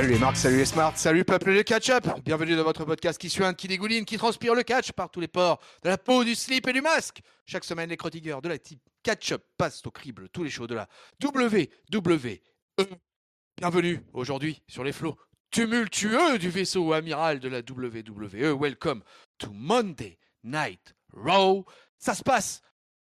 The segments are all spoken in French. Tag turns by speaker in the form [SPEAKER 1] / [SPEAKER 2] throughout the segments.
[SPEAKER 1] Salut les marques, salut les smarts, salut peuple de catch-up. Bienvenue dans votre podcast qui suinte, qui dégouline, qui transpire le catch par tous les pores de la peau, du slip et du masque. Chaque semaine, les chroniqueurs de la type catch-up passent au crible tous les shows de la WWE. Bienvenue aujourd'hui sur les flots tumultueux du vaisseau amiral de la WWE. Welcome to Monday Night Raw. Ça se passe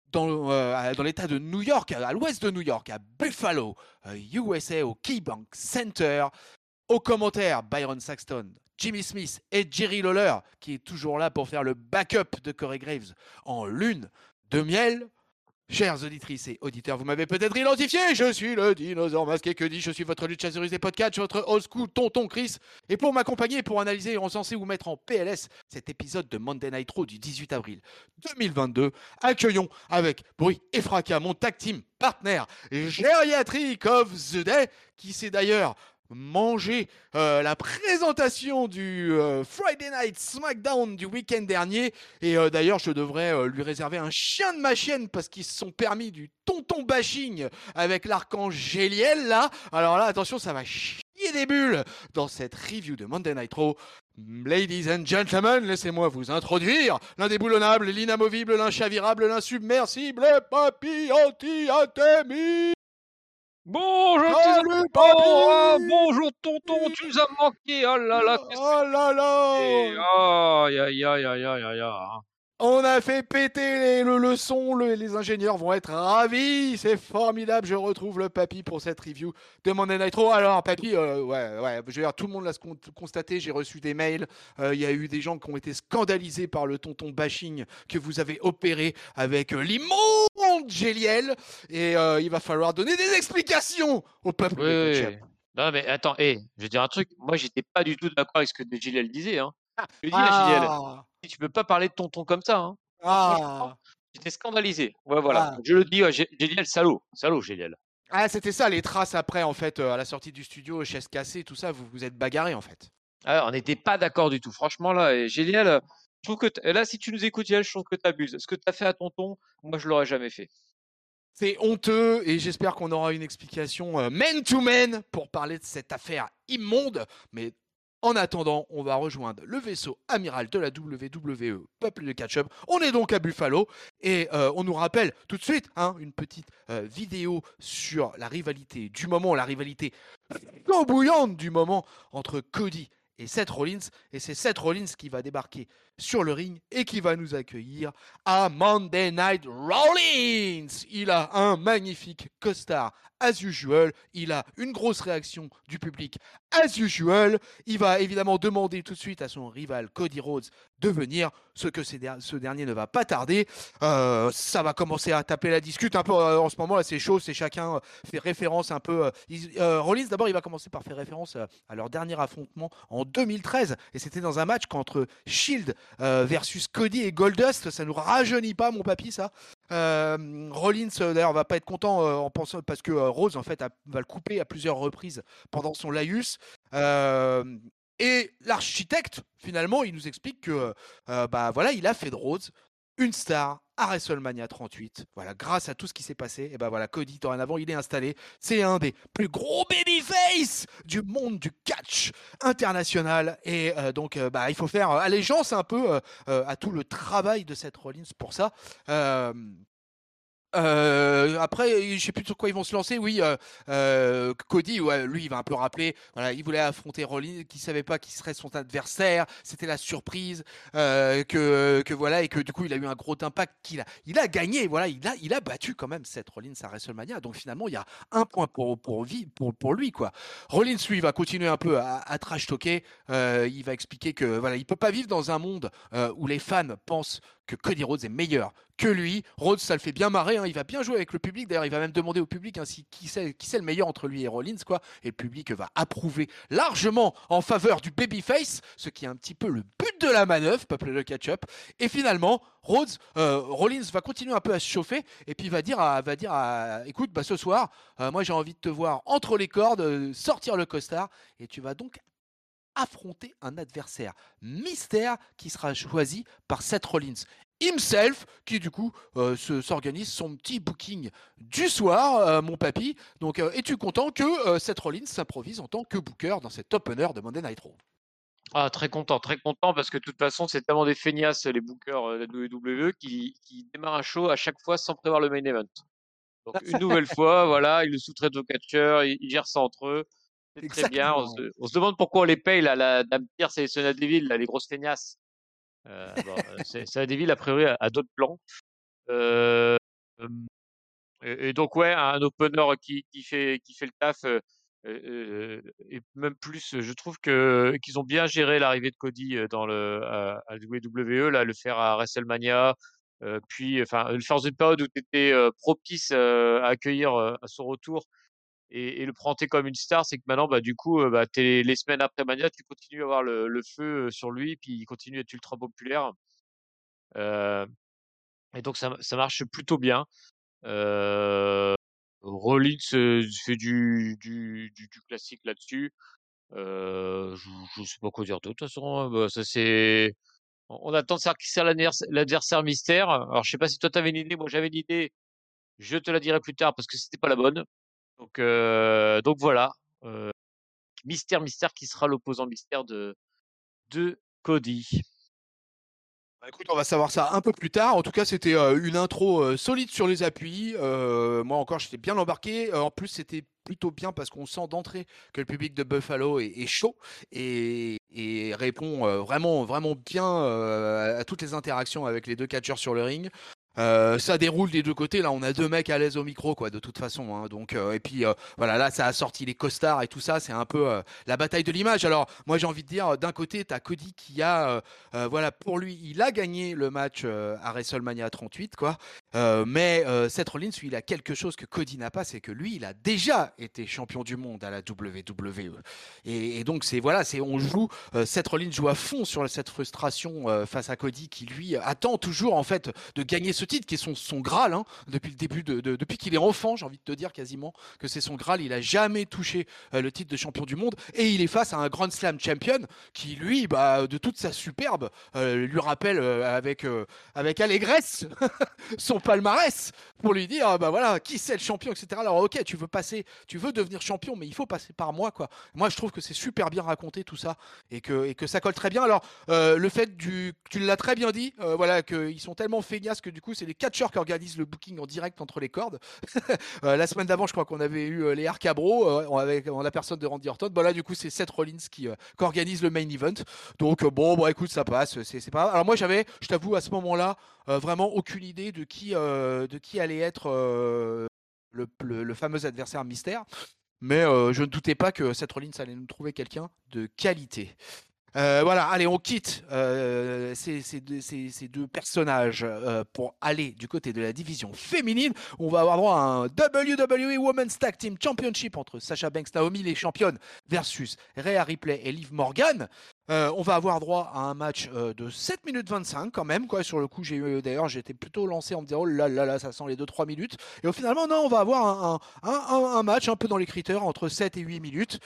[SPEAKER 1] dans l'état de New York, à l'ouest de New York, à Buffalo, USA, au KeyBank Center. Aux commentaires, Byron Saxton, Jimmy Smith et Jerry Lawler, qui est toujours là pour faire le backup de Corey Graves en lune de miel. Chères auditrices et auditeurs, vous m'avez peut-être identifié, je suis le dinosaure masqué, que dis, je suis votre luchasaurus des podcasts, votre old school tonton Chris. Et pour m'accompagner, pour analyser et recenser ou mettre en PLS cet épisode de Monday Night Raw du 18 avril 2022, accueillons avec bruit et fracas mon tag team partner Geriatric of the Day, qui s'est d'ailleurs manger la présentation du Friday Night SmackDown du week-end dernier. Et d'ailleurs, je devrais lui réserver un chien de ma chienne parce qu'ils se sont permis du tonton bashing avec l'archange Géliel là. Alors là, attention, ça va chier des bulles dans cette review de Monday Night Raw. Ladies and gentlemen, laissez-moi vous introduire l'indéboulonnable, l'inamovible, l'inchavirable, l'insubmersible, Papy Anti-Athémie.
[SPEAKER 2] Bonjour
[SPEAKER 1] Salut,
[SPEAKER 2] bonjour tonton, tu nous as manqué, oh là là,
[SPEAKER 1] oh là là.
[SPEAKER 2] aïe aïe aïe aïe aïe aïe aïe.
[SPEAKER 1] On a fait péter le son, les ingénieurs vont être ravis, c'est formidable, je retrouve le papy pour cette review de Monday Night Raw. Alors papy, ouais, je veux dire, tout le monde l'a constaté, j'ai reçu des mails, il y a eu des gens qui ont été scandalisés par le tonton bashing que vous avez opéré avec l'immonde Géliel, et il va falloir donner des explications au peuple de
[SPEAKER 2] Oui.
[SPEAKER 1] Ketchup.
[SPEAKER 2] Non mais attends, je vais dire un truc, moi j'étais pas du tout d'accord avec ce que Géliel disait, hein. Je dis à Géliel, tu peux pas parler de tonton comme ça, hein. Franchement, j'étais scandalisé. Ouais, voilà. Je le dis, Géliel, salaud Géliel.
[SPEAKER 1] Ah, c'était ça, les traces après, en fait, à la sortie du studio, chaises cassées, tout ça, vous vous êtes bagarrés, en fait.
[SPEAKER 2] Ah, on n'était pas d'accord du tout. Franchement, là, Géliel, je trouve que là, si tu nous écoutes, Géliel, je trouve que t'abuses. Ce que t'as fait à tonton, moi, je l'aurais jamais fait.
[SPEAKER 1] C'est honteux et j'espère qu'on aura une explication man-to-man pour parler de cette affaire immonde. Mais en attendant, on va rejoindre le vaisseau amiral de la WWE, peuple de catch-up. On est donc à Buffalo et on nous rappelle tout de suite une petite vidéo sur la rivalité du moment, la rivalité bouillante du moment entre Cody et Seth Rollins. Et c'est Seth Rollins qui va débarquer sur le ring et qui va nous accueillir à Monday Night Rollins. Il a un magnifique costard as usual. Il a une grosse réaction du public as usual. Il va évidemment demander tout de suite à son rival Cody Rhodes de venir, ce que ce dernier ne va pas tarder. Ça va commencer à taper la discute un peu en ce moment là, c'est chaud, c'est chacun fait référence un peu. Rollins d'abord, il va commencer par faire référence à leur dernier affrontement en 2013 et c'était dans un match contre Shield versus Cody et Goldust. Ça nous rajeunit pas, mon papy, ça. Rollins d'ailleurs va pas être content en pensant parce que Rhodes en fait va le couper à plusieurs reprises pendant son laïus. Et l'architecte finalement il nous explique que voilà, il a fait de Rhodes une star à WrestleMania 38. Voilà, grâce à tout ce qui s'est passé, et voilà, Cody dorénavant il est installé. C'est un des plus gros babyface du monde du catch international. Et donc il faut faire allégeance un peu à tout le travail de Seth Rollins pour ça. Après, je sais plus sur quoi ils vont se lancer. Oui, Cody, ouais, lui, il va un peu rappeler. Voilà, il voulait affronter Rollins, qui savait pas qui serait son adversaire. C'était la surprise que voilà, et que du coup, il a eu un gros impact. Il a gagné. Voilà, il a battu quand même Seth Rollins à WrestleMania. Donc finalement, il y a un point pour lui, quoi. Rollins, lui, va continuer un peu à trash talker. Il va expliquer que voilà, il peut pas vivre dans un monde où les fans pensent que Cody Rhodes est meilleur que lui. Rhodes, ça le fait bien marrer, il va bien jouer avec le public. D'ailleurs, il va même demander au public qui c'est le meilleur entre lui et Rollins, quoi. Et le public va approuver largement en faveur du babyface, ce qui est un petit peu le but de la manœuvre, peuple de catch-up. Et finalement, Rollins va continuer un peu à se chauffer et puis va dire écoute, ce soir, moi j'ai envie de te voir entre les cordes, sortir le costard, et tu vas donc affronter un adversaire mystère qui sera choisi par Seth Rollins. himself, qui du coup s'organise son petit booking du soir, mon papy. Donc, es-tu content que Seth Rollins s'improvise en tant que booker dans cet opener de Monday Night Raw?
[SPEAKER 2] Ah, très content, parce que de toute façon, c'est tellement des feignasses, les bookers de la WWE, qui démarrent un show à chaque fois sans prévoir le main event. Donc, une nouvelle fois, voilà, ils le sous-traitent aux catcheurs, ils gèrent ça entre eux. C'est très bien.
[SPEAKER 1] Exactement.
[SPEAKER 2] On se demande pourquoi on les paye, là, la Dame Pierce et Sonya Deville, là, les grosses feignasses. Sonya Deville, a priori, a d'autres plans. Euh, et donc, ouais, un opener qui fait le taf. Et même plus, je trouve qu'ils ont bien géré l'arrivée de Cody à WWE, là, le faire à WrestleMania, puis enfin le faire dans une période où tu étais propice à accueillir à son retour et le présenter comme une star, c'est que maintenant, bah, du coup, bah, les semaines après Mania, tu continues à avoir le feu sur lui, puis il continue à être ultra populaire. Euh, et donc ça marche plutôt bien. Euh, Rollins fait du classique là-dessus. Je sais pas quoi dire d'autre. De toute façon, hein. Bah, ça c'est. On attend de savoir qui sert l'adversaire mystère. Alors, je sais pas si toi t'avais une idée. Moi, j'avais une idée. Je te la dirai plus tard parce que c'était pas la bonne. Donc voilà. Euh, mystère qui sera l'opposant mystère de Cody.
[SPEAKER 1] Bah, écoute, on va savoir ça un peu plus tard. En tout cas, c'était une intro solide sur les appuis. Moi encore, j'étais bien embarqué. En plus, c'était plutôt bien parce qu'on sent d'entrée que le public de Buffalo est chaud et répond vraiment, vraiment bien à toutes les interactions avec les deux catcheurs sur le ring. Ça déroule des deux côtés. Là, on a deux mecs à l'aise au micro, quoi, de toute façon. Hein. Donc, et puis voilà, là, ça a sorti les costards et tout ça. C'est un peu la bataille de l'image. Alors, moi, j'ai envie de dire, d'un côté, t'as Cody qui a voilà, pour lui, il a gagné le match à WrestleMania 38, quoi. Mais Seth Rollins, lui, il a quelque chose que Cody n'a pas, c'est que lui, il a déjà été champion du monde à la WWE. Et donc, c'est voilà, on joue. Seth Rollins joue à fond sur cette frustration face à Cody, qui lui attend toujours en fait de gagner ce titre, qui est son Graal, hein, depuis le début depuis qu'il est enfant, j'ai envie de te dire quasiment que c'est son Graal. Il a jamais touché le titre de champion du monde, et il est face à un Grand Slam champion qui lui, bah, de toute sa superbe, lui rappelle avec allégresse son palmarès pour lui dire bah voilà qui c'est le champion, etc. Alors ok, tu veux devenir champion, mais il faut passer par moi, quoi. Moi je trouve que c'est super bien raconté tout ça et que ça colle très bien. Alors le fait tu l'as très bien dit, voilà, qu'ils sont tellement feignasses que du coup c'est les catcheurs qui organisent le booking en direct entre les cordes. La semaine d'avant, je crois qu'on avait eu les Cabro en la personne de Randy Orton. Bon là du coup c'est Seth Rollins qui organise le main event. Donc bon écoute, ça passe, c'est pas. Alors moi je t'avoue à ce moment-là, vraiment aucune idée de qui allait être le fameux adversaire mystère. Mais je ne doutais pas que Seth Rollins allait nous trouver quelqu'un de qualité. Voilà, allez, on quitte ces deux personnages pour aller du côté de la division féminine. On va avoir droit à un WWE Women's Tag Team Championship entre Sasha Banks, Naomi, les championnes, versus Rhea Ripley et Liv Morgan. On va avoir droit à un match de 7 minutes 25 quand même, quoi. Sur le coup, d'ailleurs, j'étais plutôt lancé en me disant, oh là là là, ça sent les 2-3 minutes. Et au finalement, non, on va avoir un match un peu dans les critères entre 7 et 8 minutes.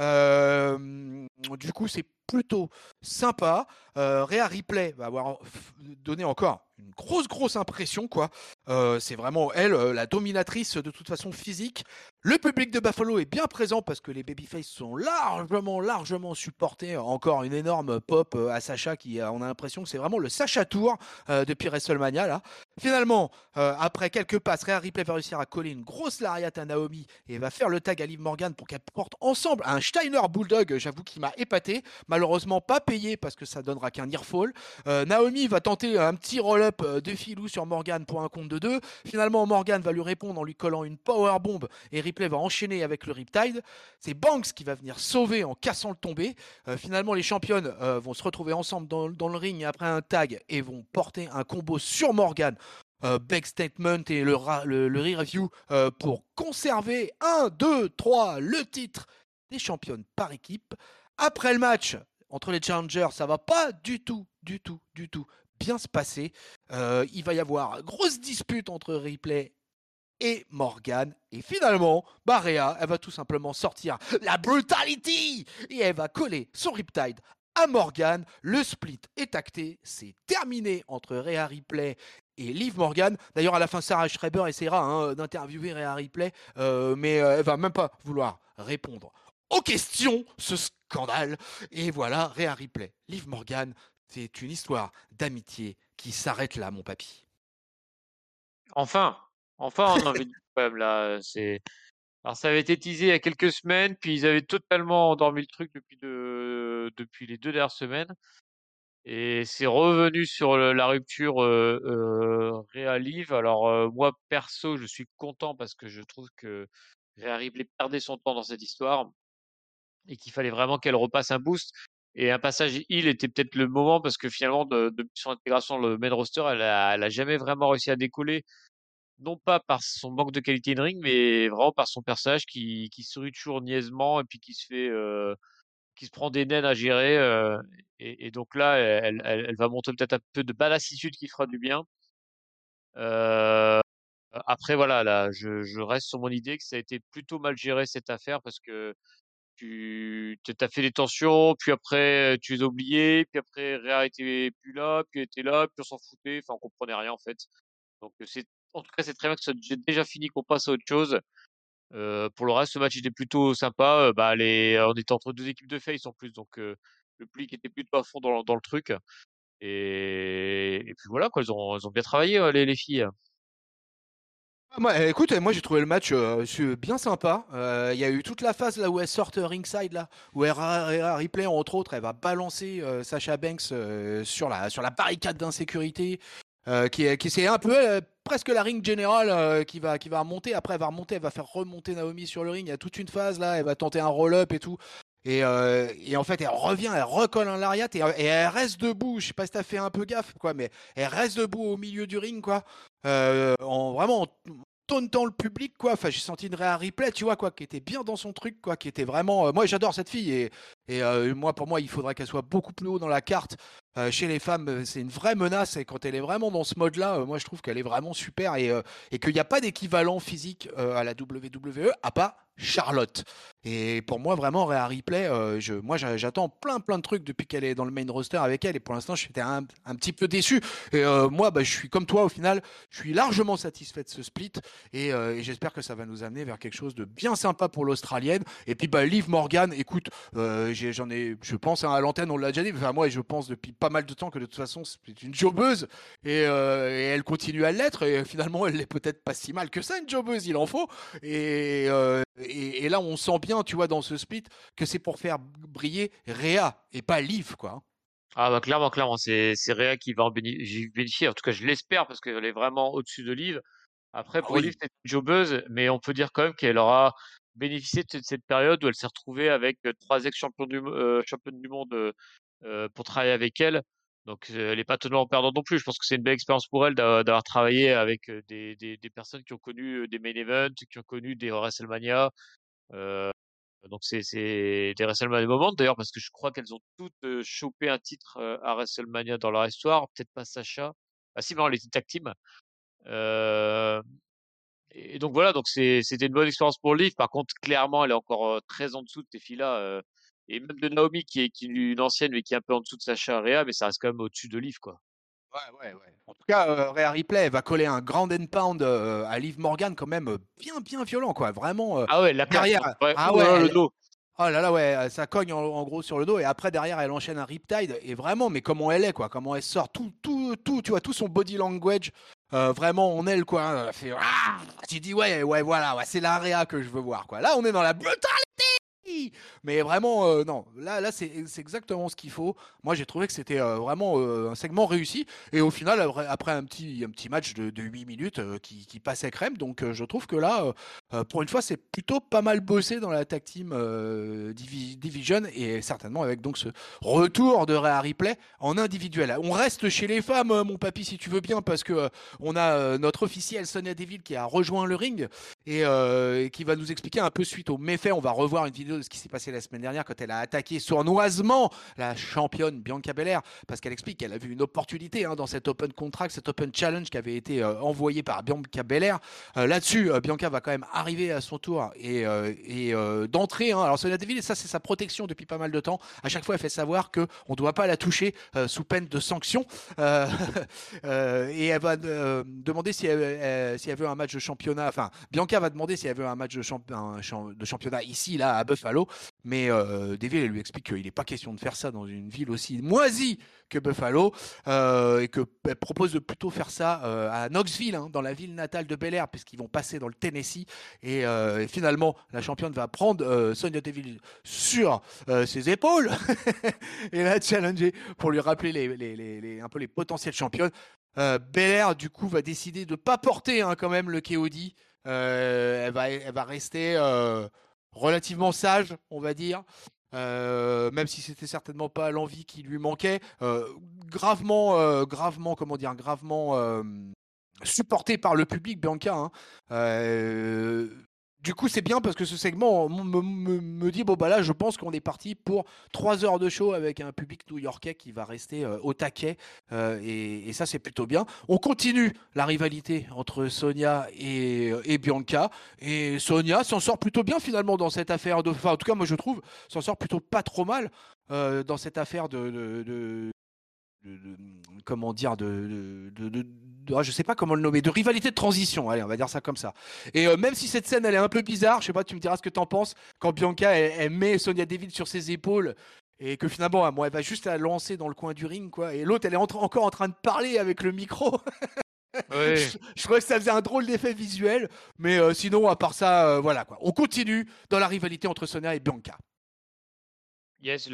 [SPEAKER 1] Du coup, c'est plutôt sympa. Rhea Ripley va avoir donné encore une grosse impression, quoi. C'est vraiment elle, la dominatrice de toute façon physique. Le public de Buffalo est bien présent parce que les babyface sont largement supportés. Encore une énorme pop à Sacha on a l'impression que c'est vraiment le Sacha Tour depuis WrestleMania là. Finalement, après quelques passes, Rhea Ripley va réussir à coller une grosse lariat à Naomi et va faire le tag à Liv Morgan pour qu'elle porte ensemble un Steiner Bulldog. J'avoue qu'il m'a épaté. Malheureusement pas payé parce que ça donnera qu'un nearfall. Naomi va tenter un petit roll-up de filou sur Morgan pour un compte de 2. Finalement, Morgan va lui répondre en lui collant une powerbomb et Ripley va enchaîner avec le Riptide. C'est Banks qui va venir sauver en cassant le tombé. Finalement, les championnes vont se retrouver ensemble dans le ring après un tag et vont porter un combo sur Morgan. Back statement et le review pour conserver 1, 2, 3 le titre des championnes par équipe. Après le match entre les challengers, ça va pas du tout bien se passer. Il va y avoir grosse dispute entre Ripley et Morgan. Et finalement, Rhea, elle va tout simplement sortir la brutality et elle va coller son Riptide à Morgan. Le split est acté, c'est terminé entre Rhea Ripley et Liv Morgan. D'ailleurs, à la fin, Sarah Schreiber essaiera d'interviewer Rhea Ripley, mais elle va même pas vouloir répondre aux questions, ce scandale. Et voilà, Rhea Ripley, Liv Morgan, c'est une histoire d'amitié qui s'arrête là, mon papy.
[SPEAKER 2] Enfin, on a envie de dire quand même là. Alors ça avait été teasé il y a quelques semaines, puis ils avaient totalement endormi le truc depuis les 2 dernières semaines. Et c'est revenu sur la rupture Rhea Liv. Alors moi perso, je suis content parce que je trouve que Rhea Ripley perdait son temps dans cette histoire et qu'il fallait vraiment qu'elle repasse un boost. Et un passage heel était peut-être le moment parce que finalement, depuis son intégration dans le main roster, elle a jamais vraiment réussi à décoller. Non pas par son manque de qualité in ring, mais vraiment par son personnage qui sourit toujours niaisement et puis qui se prend des naines à gérer. Et donc là, elle va montrer peut-être un peu de badassitude qui fera du bien. Après, voilà, là, je reste sur mon idée que ça a été plutôt mal géré cette affaire parce que tu as fait des tensions, puis après tu les as oubliées, puis après Réa était plus là, puis elle était là, puis on s'en foutait, enfin on comprenait rien en fait. Donc en tout cas c'est très bien que ça soit déjà fini, qu'on passe à autre chose. Pour le reste, ce match était plutôt sympa. On était entre deux équipes de face en plus, donc le public était plutôt à fond dans le truc. Et puis voilà quoi, elles ont bien travaillé les filles.
[SPEAKER 1] Écoute, moi j'ai trouvé le match bien sympa. Il y a eu toute la phase là où elles sortent ringside là, où Rhea Ripley entre autres, elle va balancer Sasha Banks sur la barricade d'insécurité, qui c'est un peu presque la ring générale qui va remonter. Après elle va remonter, elle va faire remonter Naomi sur le ring. Il y a toute une phase là, elle va tenter un roll-up et tout. Et en fait, elle revient, elle recolle un lariat et elle reste debout. Je sais pas si t'as fait un peu gaffe, quoi, mais elle reste debout au milieu du ring, quoi. En tauntant le public, quoi. Enfin, j'ai senti une Rhea Ripley, tu vois, quoi, qui était bien dans son truc, quoi, qui était vraiment. Moi, j'adore cette fille et pour moi, il faudrait qu'elle soit beaucoup plus haut dans la carte. Chez les femmes, c'est une vraie menace et quand elle est vraiment dans ce mode-là, moi, je trouve qu'elle est vraiment super et qu'il n'y a pas d'équivalent physique à la WWE à part Charlotte. Et pour moi, vraiment, Rhea Ripley, j'attends plein de trucs depuis qu'elle est dans le main roster avec elle. Et pour l'instant, j'étais un petit peu déçu. Et moi, je suis comme toi au final. Je suis largement satisfait de ce split. Et j'espère que ça va nous amener vers quelque chose de bien sympa pour l'Australienne. Et puis, Liv Morgan, écoute, je pense à l'antenne, on l'a déjà dit. Enfin, moi, je pense depuis pas mal de temps que de toute façon, c'est une jobbeuse. Et elle continue à l'être. Et finalement, elle l'est peut-être pas si mal que ça, une jobbeuse, il en faut. Et là, on sent bien, tu vois, dans ce split, que c'est pour faire briller Rhea et pas Liv, quoi.
[SPEAKER 2] Ah bah clairement, c'est Rhea qui va en bénéficier. En tout cas, je l'espère parce qu'elle est vraiment au-dessus de Liv. Après,
[SPEAKER 1] Ah
[SPEAKER 2] pour Liv,
[SPEAKER 1] oui.
[SPEAKER 2] c'est une jobbeuse, mais on peut dire quand même qu'elle aura bénéficié de cette période où elle s'est retrouvée avec 3 championnes du monde pour travailler avec elle. Donc, elle n'est pas totalement perdante non plus. Je pense que c'est une belle expérience pour elle d'avoir travaillé avec des personnes qui ont connu des main events, qui ont connu des WrestleMania. Donc c'est des WrestleMania Moment d'ailleurs parce que je crois qu'elles ont toutes chopé un titre à WrestleMania dans leur histoire. Peut-être pas Sacha. Ah si, non, elle était tag team. Euh, et donc voilà, donc c'était une bonne expérience pour Liv. Par contre, clairement, elle est encore très en dessous de ces filles-là. Et même de Naomi qui est une ancienne mais qui est un peu en dessous de Sacha Rhea, mais ça reste quand même au-dessus de Liv, quoi.
[SPEAKER 1] Ouais. En tout cas, Rhea Ripley, elle va coller un grand and pound à Liv Morgan quand même bien violent, quoi. Vraiment,
[SPEAKER 2] Ah ouais, la claque,
[SPEAKER 1] derrière.
[SPEAKER 2] hein. Ouais.
[SPEAKER 1] Ah
[SPEAKER 2] Ouh là
[SPEAKER 1] ouais,
[SPEAKER 2] là, le dos.
[SPEAKER 1] oh là là, ouais, ça cogne en gros sur le dos et après derrière elle enchaîne un Riptide et vraiment, mais comment elle est quoi, comment elle sort tout, tu vois, tout son body language vraiment en elle quoi. Elle fait, ah, tu dis ouais, voilà, ouais, c'est l'area que je veux voir quoi. Là on est dans la brutalité. Mais vraiment, non, là c'est exactement ce qu'il faut. Moi, j'ai trouvé que c'était vraiment un segment réussi. Et au final, après un petit match de 8 minutes qui passait crème, donc je trouve que là, pour une fois, c'est plutôt pas mal bossé dans la tag team Division et certainement avec donc ce retour de Rhea Ripley en individuel. On reste chez les femmes, mon papy, si tu veux bien, parce que on a notre officiel Sonya Deville qui a rejoint le ring et qui va nous expliquer un peu suite aux méfaits. On va revoir une vidéo de ce qui s'est passé la semaine dernière quand elle a attaqué sournoisement la championne Bianca Belair, parce qu'elle explique qu'elle a vu une opportunité dans cet Open Contract, cet Open Challenge qui avait été envoyé par Bianca Belair. Là-dessus, Bianca va quand même arriver à son tour et d'entrer. Alors Sonya Deville, ça c'est sa protection depuis pas mal de temps. À chaque fois, elle fait savoir qu'on ne doit pas la toucher sous peine de sanction. Et elle va demander si elle veut un match de championnat. Enfin, Bianca va demander si elle veut un match de championnat ici, là, à Buffalo. Mais Deville, elle lui explique qu'il n'est pas question de faire ça dans une ville aussi moisie que Buffalo, et qu'elle propose de plutôt faire ça à Knoxville, dans la ville natale de Belair, puisqu'ils vont passer dans le Tennessee. Et finalement, la championne va prendre Sonya Deville sur ses épaules et la challenger pour lui rappeler un peu les potentielles championnes. Belair, du coup, va décider de ne pas porter quand même le KOD. Elle va rester relativement sage, on va dire. Même si c'était certainement pas l'envie qui lui manquait, gravement supporté par le public, Bianca. Du coup, c'est bien parce que ce segment me dit bon bah là, je pense qu'on est parti pour 3 heures de show avec un public new-yorkais qui va rester au taquet, et ça c'est plutôt bien. On continue la rivalité entre Sonya et Bianca, et Sonya s'en sort plutôt bien finalement dans cette affaire enfin en tout cas moi je trouve s'en sort plutôt pas trop mal dans cette affaire comment dire je sais pas comment le nommer, de rivalité de transition, allez on va dire ça comme ça. Et même si cette scène elle est un peu bizarre, je sais pas, tu me diras ce que t'en penses, quand Bianca elle met Sonya Deville sur ses épaules et que finalement elle va juste la lancer dans le coin du ring quoi, et l'autre elle est encore en train de parler avec le micro.
[SPEAKER 2] Ouais.
[SPEAKER 1] je trouvais que ça faisait un drôle d'effet visuel, mais sinon à part ça voilà quoi, on continue dans la rivalité entre Sonya et Bianca.
[SPEAKER 2] Yes,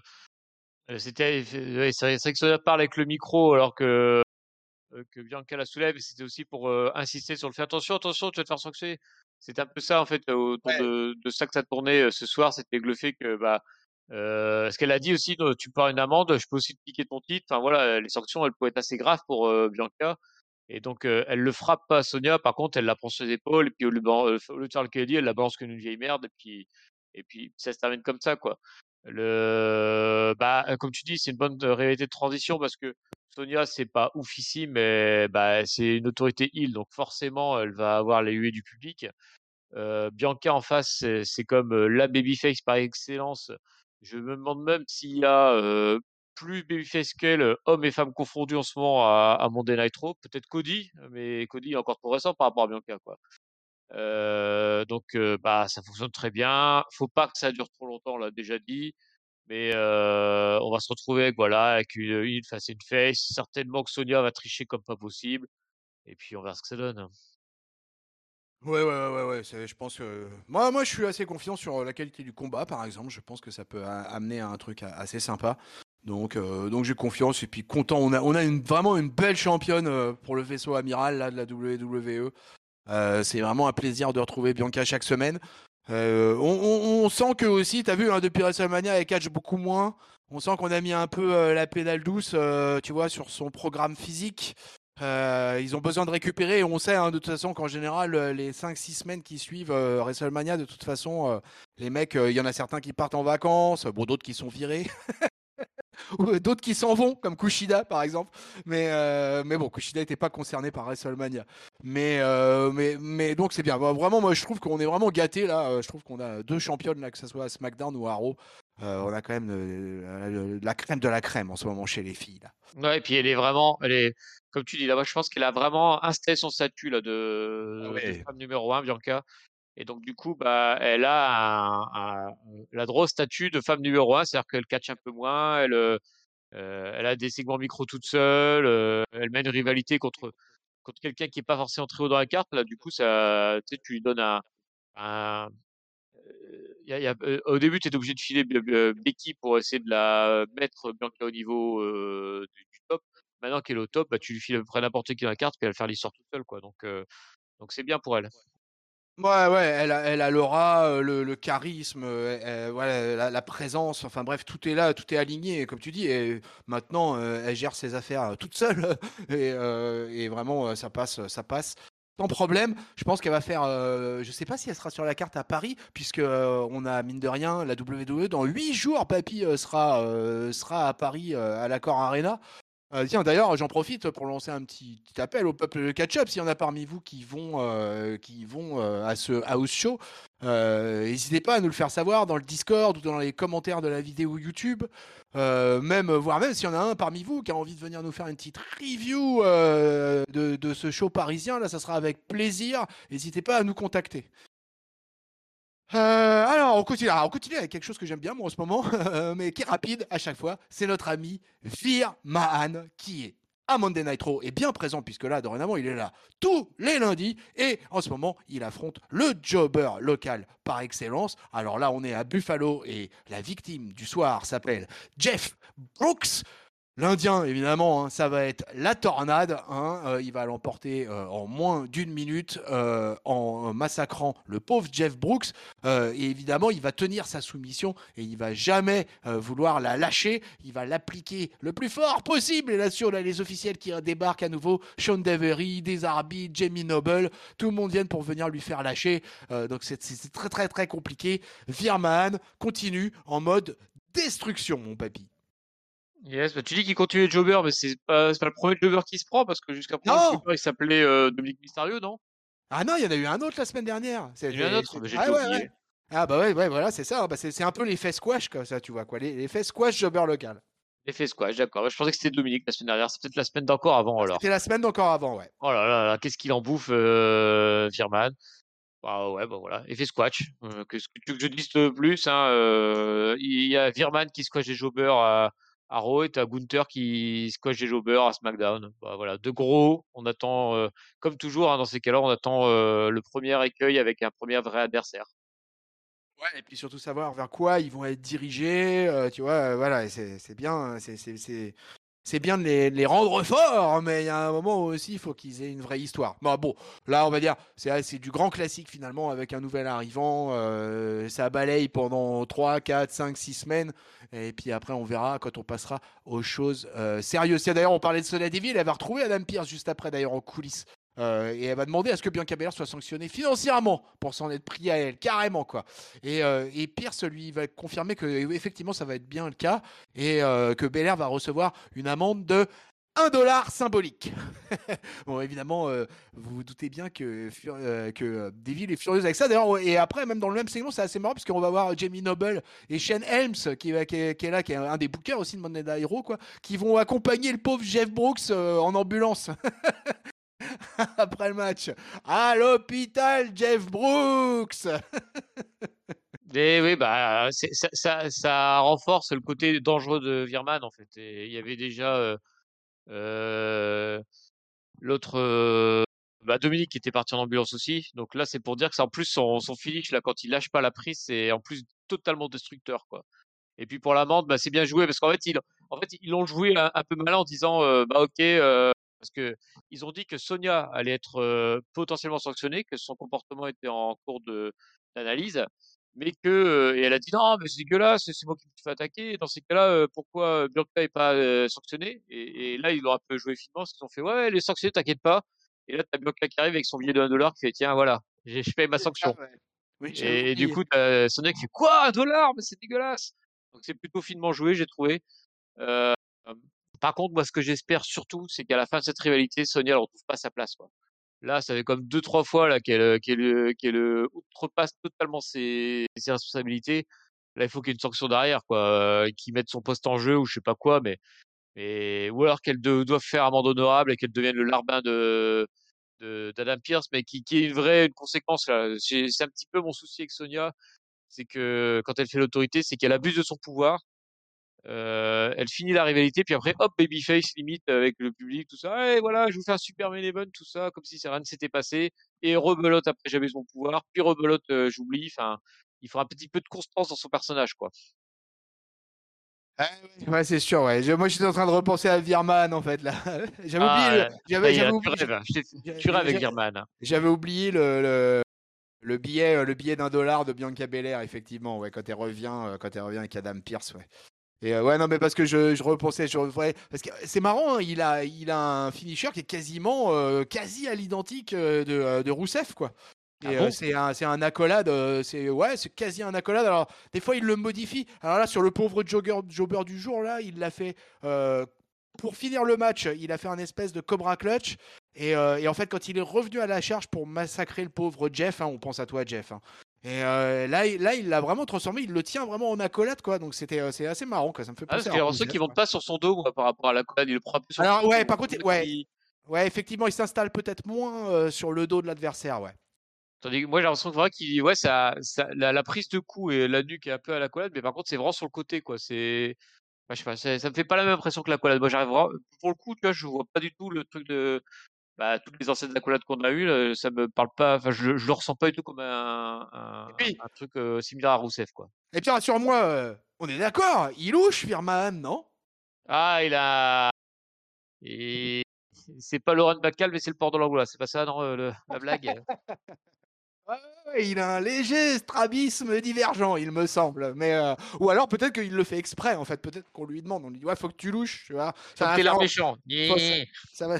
[SPEAKER 2] c'est vrai que Sonia parle avec le micro alors que Bianca la soulève, et c'était aussi pour insister sur le fait attention, attention, tu vas te faire sanctionner. C'est un peu ça en fait autour de ça que ça tournait ce soir, c'était le fait que ce qu'elle a dit aussi, tu me pars une amende, je peux aussi te piquer ton titre. Enfin voilà, les sanctions elles pourraient être assez graves pour Bianca, et donc elle le frappe pas à Sonia, par contre elle la prend sur les épaules et puis au lieu de faire le KD, elle la balance comme une vieille merde, et puis ça se termine comme ça quoi. Comme tu dis, c'est une bonne réalité de transition parce que Sonia, c'est pas oufissime, mais c'est une autorité heel, donc forcément, elle va avoir les huées du public. Bianca en face, c'est comme la babyface par excellence. Je me demande même s'il y a plus babyface qu'elle, hommes et femmes confondus en ce moment à Monday Night Raw. Peut-être Cody, mais Cody est encore trop récent par rapport à Bianca, quoi. Ça fonctionne très bien. Faut pas que ça dure trop longtemps, on l'a déjà dit. Mais on va se retrouver avec une face et une face. Certainement que Sonia va tricher comme pas possible. Et puis on verra ce que ça donne.
[SPEAKER 1] Ouais. Je pense que moi, je suis assez confiant sur la qualité du combat, par exemple. Je pense que ça peut amener à un truc assez sympa. Donc j'ai confiance et puis content. On a vraiment une belle championne pour le vaisseau amiral là de la WWE. C'est vraiment un plaisir de retrouver Bianca chaque semaine. On sent que aussi, t'as vu, depuis WrestleMania, elle catch beaucoup moins. On sent qu'on a mis un peu la pédale douce, tu vois, sur son programme physique. Ils ont besoin de récupérer. Et on sait de toute façon qu'en général, les 5-6 semaines qui suivent WrestleMania, de toute façon, les mecs, il y en a certains qui partent en vacances, bon, d'autres qui sont virés. Ou d'autres qui s'en vont, comme Kushida par exemple. Mais bon, Kushida n'était pas concerné par WrestleMania. Mais donc c'est bien. Vraiment, moi je trouve qu'on est vraiment gâtés là. Je trouve qu'on a 2 championnes là, que ce soit à SmackDown ou à Raw. On a quand même la crème de la crème en ce moment chez les filles là.
[SPEAKER 2] Ouais, et puis comme tu dis là-bas, je pense qu'elle a vraiment installé son statut là
[SPEAKER 1] Ah
[SPEAKER 2] de
[SPEAKER 1] ouais.
[SPEAKER 2] femme numéro 1, Bianca. Et donc du coup, elle a la grosse statut de femme numéro 1, c'est-à-dire qu'elle catch un peu moins, elle a des segments micro toute seule, elle mène une rivalité contre quelqu'un qui est pas forcément très haut dans la carte. Là, du coup, ça, tu sais, tu lui donnes un au début, tu étais obligé de filer Becky pour essayer de la mettre Bianca au niveau du top. Maintenant qu'elle est au top, tu lui files à peu près n'importe qui dans la carte, puis elle va faire l'histoire toute seule, quoi. Donc c'est bien pour elle.
[SPEAKER 1] Ouais, elle a l'aura, le charisme, ouais, la présence, enfin bref, tout est là, tout est aligné, comme tu dis, et maintenant, elle gère ses affaires toute seule, et vraiment, ça passe, ça passe. sans problème. Je pense qu'elle va faire. Je sais pas si elle sera sur la carte à Paris, puisque on a mine de rien la WWE dans 8 jours. Papy sera à Paris à l'Accor Arena. Tiens, d'ailleurs, j'en profite pour lancer un petit appel au peuple de catch-up. S'il y en a parmi vous qui vont à ce house show, n'hésitez pas à nous le faire savoir dans le Discord ou dans les commentaires de la vidéo YouTube. Voire même s'il y en a un parmi vous qui a envie de venir nous faire une petite review de ce show parisien, là, ça sera avec plaisir. N'hésitez pas à nous contacter. Alors, on continue. Alors, on continue avec quelque chose que j'aime bien, moi, en ce moment, mais qui est rapide à chaque fois. C'est notre ami Veer Mahan, qui est à Monday Night Raw et bien présent, puisque là, dorénavant, il est là tous les lundis. Et en ce moment, il affronte le jobber local par excellence. Alors là, on est à Buffalo et la victime du soir s'appelle Jeff Brooks. L'Indien, évidemment, hein, ça va être la tornade. Hein, il va l'emporter en moins d'une minute en massacrant le pauvre Jeff Brooks. Et évidemment, il va tenir sa soumission et il va jamais vouloir la lâcher. Il va l'appliquer le plus fort possible. Et là-dessus, on a les officiels qui débarquent à nouveau. Sean Devery, des arbitres, Jamie Noble. Tout le monde vient pour venir lui faire lâcher. Donc c'est très très très compliqué. Veer Mahan continue en mode destruction, mon papy.
[SPEAKER 2] Yes, bah tu dis qu'il continue le jobber, mais c'est pas le premier jobber qui se prend, parce que jusqu'à présent, le jobber, il s'appelait Dominique Mysterio, non?
[SPEAKER 1] Ah non, il y en a eu un autre la semaine dernière.
[SPEAKER 2] Il y en a un autre, mais j'ai
[SPEAKER 1] Ah, ouais,
[SPEAKER 2] oublié.
[SPEAKER 1] ouais. Ah bah ouais, voilà, c'est ça. Bah, c'est un peu l'effet squash, comme ça, tu vois quoi. L'effet squash jobber local.
[SPEAKER 2] L'effet squash, d'accord. Je pensais que c'était Dominique la semaine dernière. C'est peut-être la semaine d'encore avant, alors.
[SPEAKER 1] C'était la semaine d'encore avant, ouais.
[SPEAKER 2] Oh là là, qu'est-ce qu'il en bouffe, Virman. Bah ouais, bah voilà. Effet squash. Qu'est-ce que tu veux que je dise de plus, hein, il y a Virman qui squash des jobbers à Raw, et t'as Gunther qui squash des jobbers à SmackDown. Bah voilà, de gros, on attend, comme toujours, hein, dans ces cas-là, on attend le premier écueil avec un premier vrai adversaire.
[SPEAKER 1] Ouais, et puis surtout savoir vers quoi ils vont être dirigés, tu vois, voilà, c'est bien, c'est bien de les rendre forts, mais il y a un moment où aussi il faut qu'ils aient une vraie histoire. Bon, là on va dire, c'est du grand classique finalement avec un nouvel arrivant, ça balaye pendant 3, 4, 5, 6 semaines, et puis après on verra quand on passera aux choses sérieuses. D'ailleurs on parlait de Sonya Deville, elle va retrouver Adam Pearce juste après d'ailleurs en coulisses. Et elle va demander à ce que Bianca Belair soit sanctionnée financièrement pour s'en être pris à elle, carrément quoi. Et Pierce lui va confirmer que effectivement ça va être bien le cas et que Belair va recevoir une amende de $1 symbolique. Bon, évidemment, vous vous doutez bien que Deville est furieuse avec ça. D'ailleurs, et après, même dans le même segment, c'est assez marrant, puisqu'on va voir Jamie Noble et Shane Helms, qui est là, qui est un des bookers aussi de Monday Night Raw, quoi, qui vont accompagner le pauvre Jeff Brooks en ambulance. Après le match. À l'hôpital, Jeff Brooks.
[SPEAKER 2] Et oui, bah ça renforce le côté dangereux de Virman, en fait. Et il y avait déjà l'autre, bah Dominique qui était parti en ambulance aussi. Donc là, c'est pour dire que c'est en plus son finish là, quand il lâche pas la prise, c'est en plus totalement destructeur, quoi. Et puis pour l'amende, bah c'est bien joué, parce qu'en fait ils l'ont joué un peu malin en disant bah ok, parce que ils ont dit que Sonia allait être potentiellement sanctionnée, que son comportement était en cours d'analyse, mais que et elle a dit non, mais c'est dégueulasse, c'est moi qui me suis fait attaquer. Dans ces cas-là, pourquoi Bianca est pas sanctionnée? Et là ils l'ont un peu joué finement, ils ont fait ouais, elle est sanctionnée, t'inquiète pas. Et là t'as Bianca qui arrive avec son billet de $1 qui fait tiens voilà, je paye ma sanction.
[SPEAKER 1] Ah ouais. Oui, j'avais
[SPEAKER 2] Et du
[SPEAKER 1] oublié.
[SPEAKER 2] coup t'as Sonia qui fait quoi, $1? Mais c'est dégueulasse. Donc c'est plutôt finement joué, j'ai trouvé. Euh, Par contre, moi, ce que j'espère surtout, c'est qu'à la fin de cette rivalité, Sonia ne retrouve pas sa place, quoi. Là, ça fait comme 2, 3 fois là qu'elle outrepasse totalement ses responsabilités. Là, il faut qu'il y ait une sanction derrière, quoi, qu'il mette son poste en jeu ou je sais pas quoi, mais ou alors qu'elle doive faire amende honorable et qu'elle devienne le larbin d'Adam Pearce, mais qui ait une conséquence là. C'est un petit peu mon souci avec Sonia, c'est que quand elle fait l'autorité, c'est qu'elle abuse de son pouvoir. Elle finit la rivalité, puis après, hop, babyface limite avec le public, tout ça. Et voilà, je vous fais un super main event, tout ça, comme si rien ne s'était passé. Et rebelote après, j'avais son pouvoir. Puis rebelote, j'oublie. Enfin, il faut un petit peu de constance dans son personnage, quoi.
[SPEAKER 1] Ah ouais, c'est sûr, ouais. Moi, j'étais en train de repenser à Virman, en fait, là. J'avais oublié
[SPEAKER 2] Ah, ça y est,
[SPEAKER 1] j'avais
[SPEAKER 2] là, tu
[SPEAKER 1] oublié,
[SPEAKER 2] rêves. Tu rêves avec Virman, hein.
[SPEAKER 1] j'avais oublié le billet d'$1 de Bianca Belair, effectivement, ouais, quand elle revient avec Adam Pearce, ouais. Et ouais, non, mais parce que je repensais, parce que c'est marrant, hein, il a un finisher qui est quasiment quasi à l'identique de Rousseff, quoi.
[SPEAKER 2] Ah
[SPEAKER 1] Et
[SPEAKER 2] bon?
[SPEAKER 1] c'est un accolade, c'est quasi un accolade. Alors, des fois, il le modifie. Alors là, sur le pauvre jobber du jour, là, il l'a fait pour finir le match. Il a fait un espèce de Cobra Clutch. Et en fait, quand il est revenu à la charge pour massacrer le pauvre Jeff, hein, on pense à toi, Jeff, hein. Et là, il l'a vraiment transformé. Il le tient vraiment en accolade, quoi. Donc c'est assez marrant, quoi. Ça me fait
[SPEAKER 2] Ah, parce
[SPEAKER 1] penser
[SPEAKER 2] qu'il
[SPEAKER 1] à
[SPEAKER 2] y a ceux qui
[SPEAKER 1] Rousseff,
[SPEAKER 2] montent
[SPEAKER 1] quoi.
[SPEAKER 2] pas sur son dos, moi, par rapport à la collade, il le prend un peu sur le
[SPEAKER 1] Alors ouais,
[SPEAKER 2] dos.
[SPEAKER 1] par contre, ouais, effectivement, il s'installe peut-être moins sur le dos de l'adversaire, ouais.
[SPEAKER 2] Tandis que moi, j'ai l'impression que vraiment qu'il, ouais, la prise de coup et la nuque est un peu à la collade, mais par contre, c'est vraiment sur le côté, quoi. Enfin, je sais pas, ça me fait pas la même impression que la collade. Moi, j'arrive vraiment, pour le coup, tu vois, je vois pas du tout le truc toutes les anciennes accolades qu'on a eues, là, ça me parle pas, enfin, je le ressens pas du tout comme
[SPEAKER 1] Et puis,
[SPEAKER 2] un truc similaire à Rousseff, quoi.
[SPEAKER 1] rassure-moi, on est d'accord. Il louche, Firman, non?
[SPEAKER 2] Ah, et c'est pas Laurent Bacal, mais c'est le port de l'Angola. C'est pas ça, non, la blague?
[SPEAKER 1] Ouais, ouais, ouais, il a un léger strabisme divergent, il me semble. Mais ou alors peut-être qu'il le fait exprès, en fait. Peut-être qu'on lui demande, on lui dit ouais, faut que tu louches, tu vois.
[SPEAKER 2] Faut
[SPEAKER 1] Ça
[SPEAKER 2] que
[SPEAKER 1] va
[SPEAKER 2] t'aies
[SPEAKER 1] faire,
[SPEAKER 2] l'air méchant.
[SPEAKER 1] faut- ça,
[SPEAKER 2] Nyeh.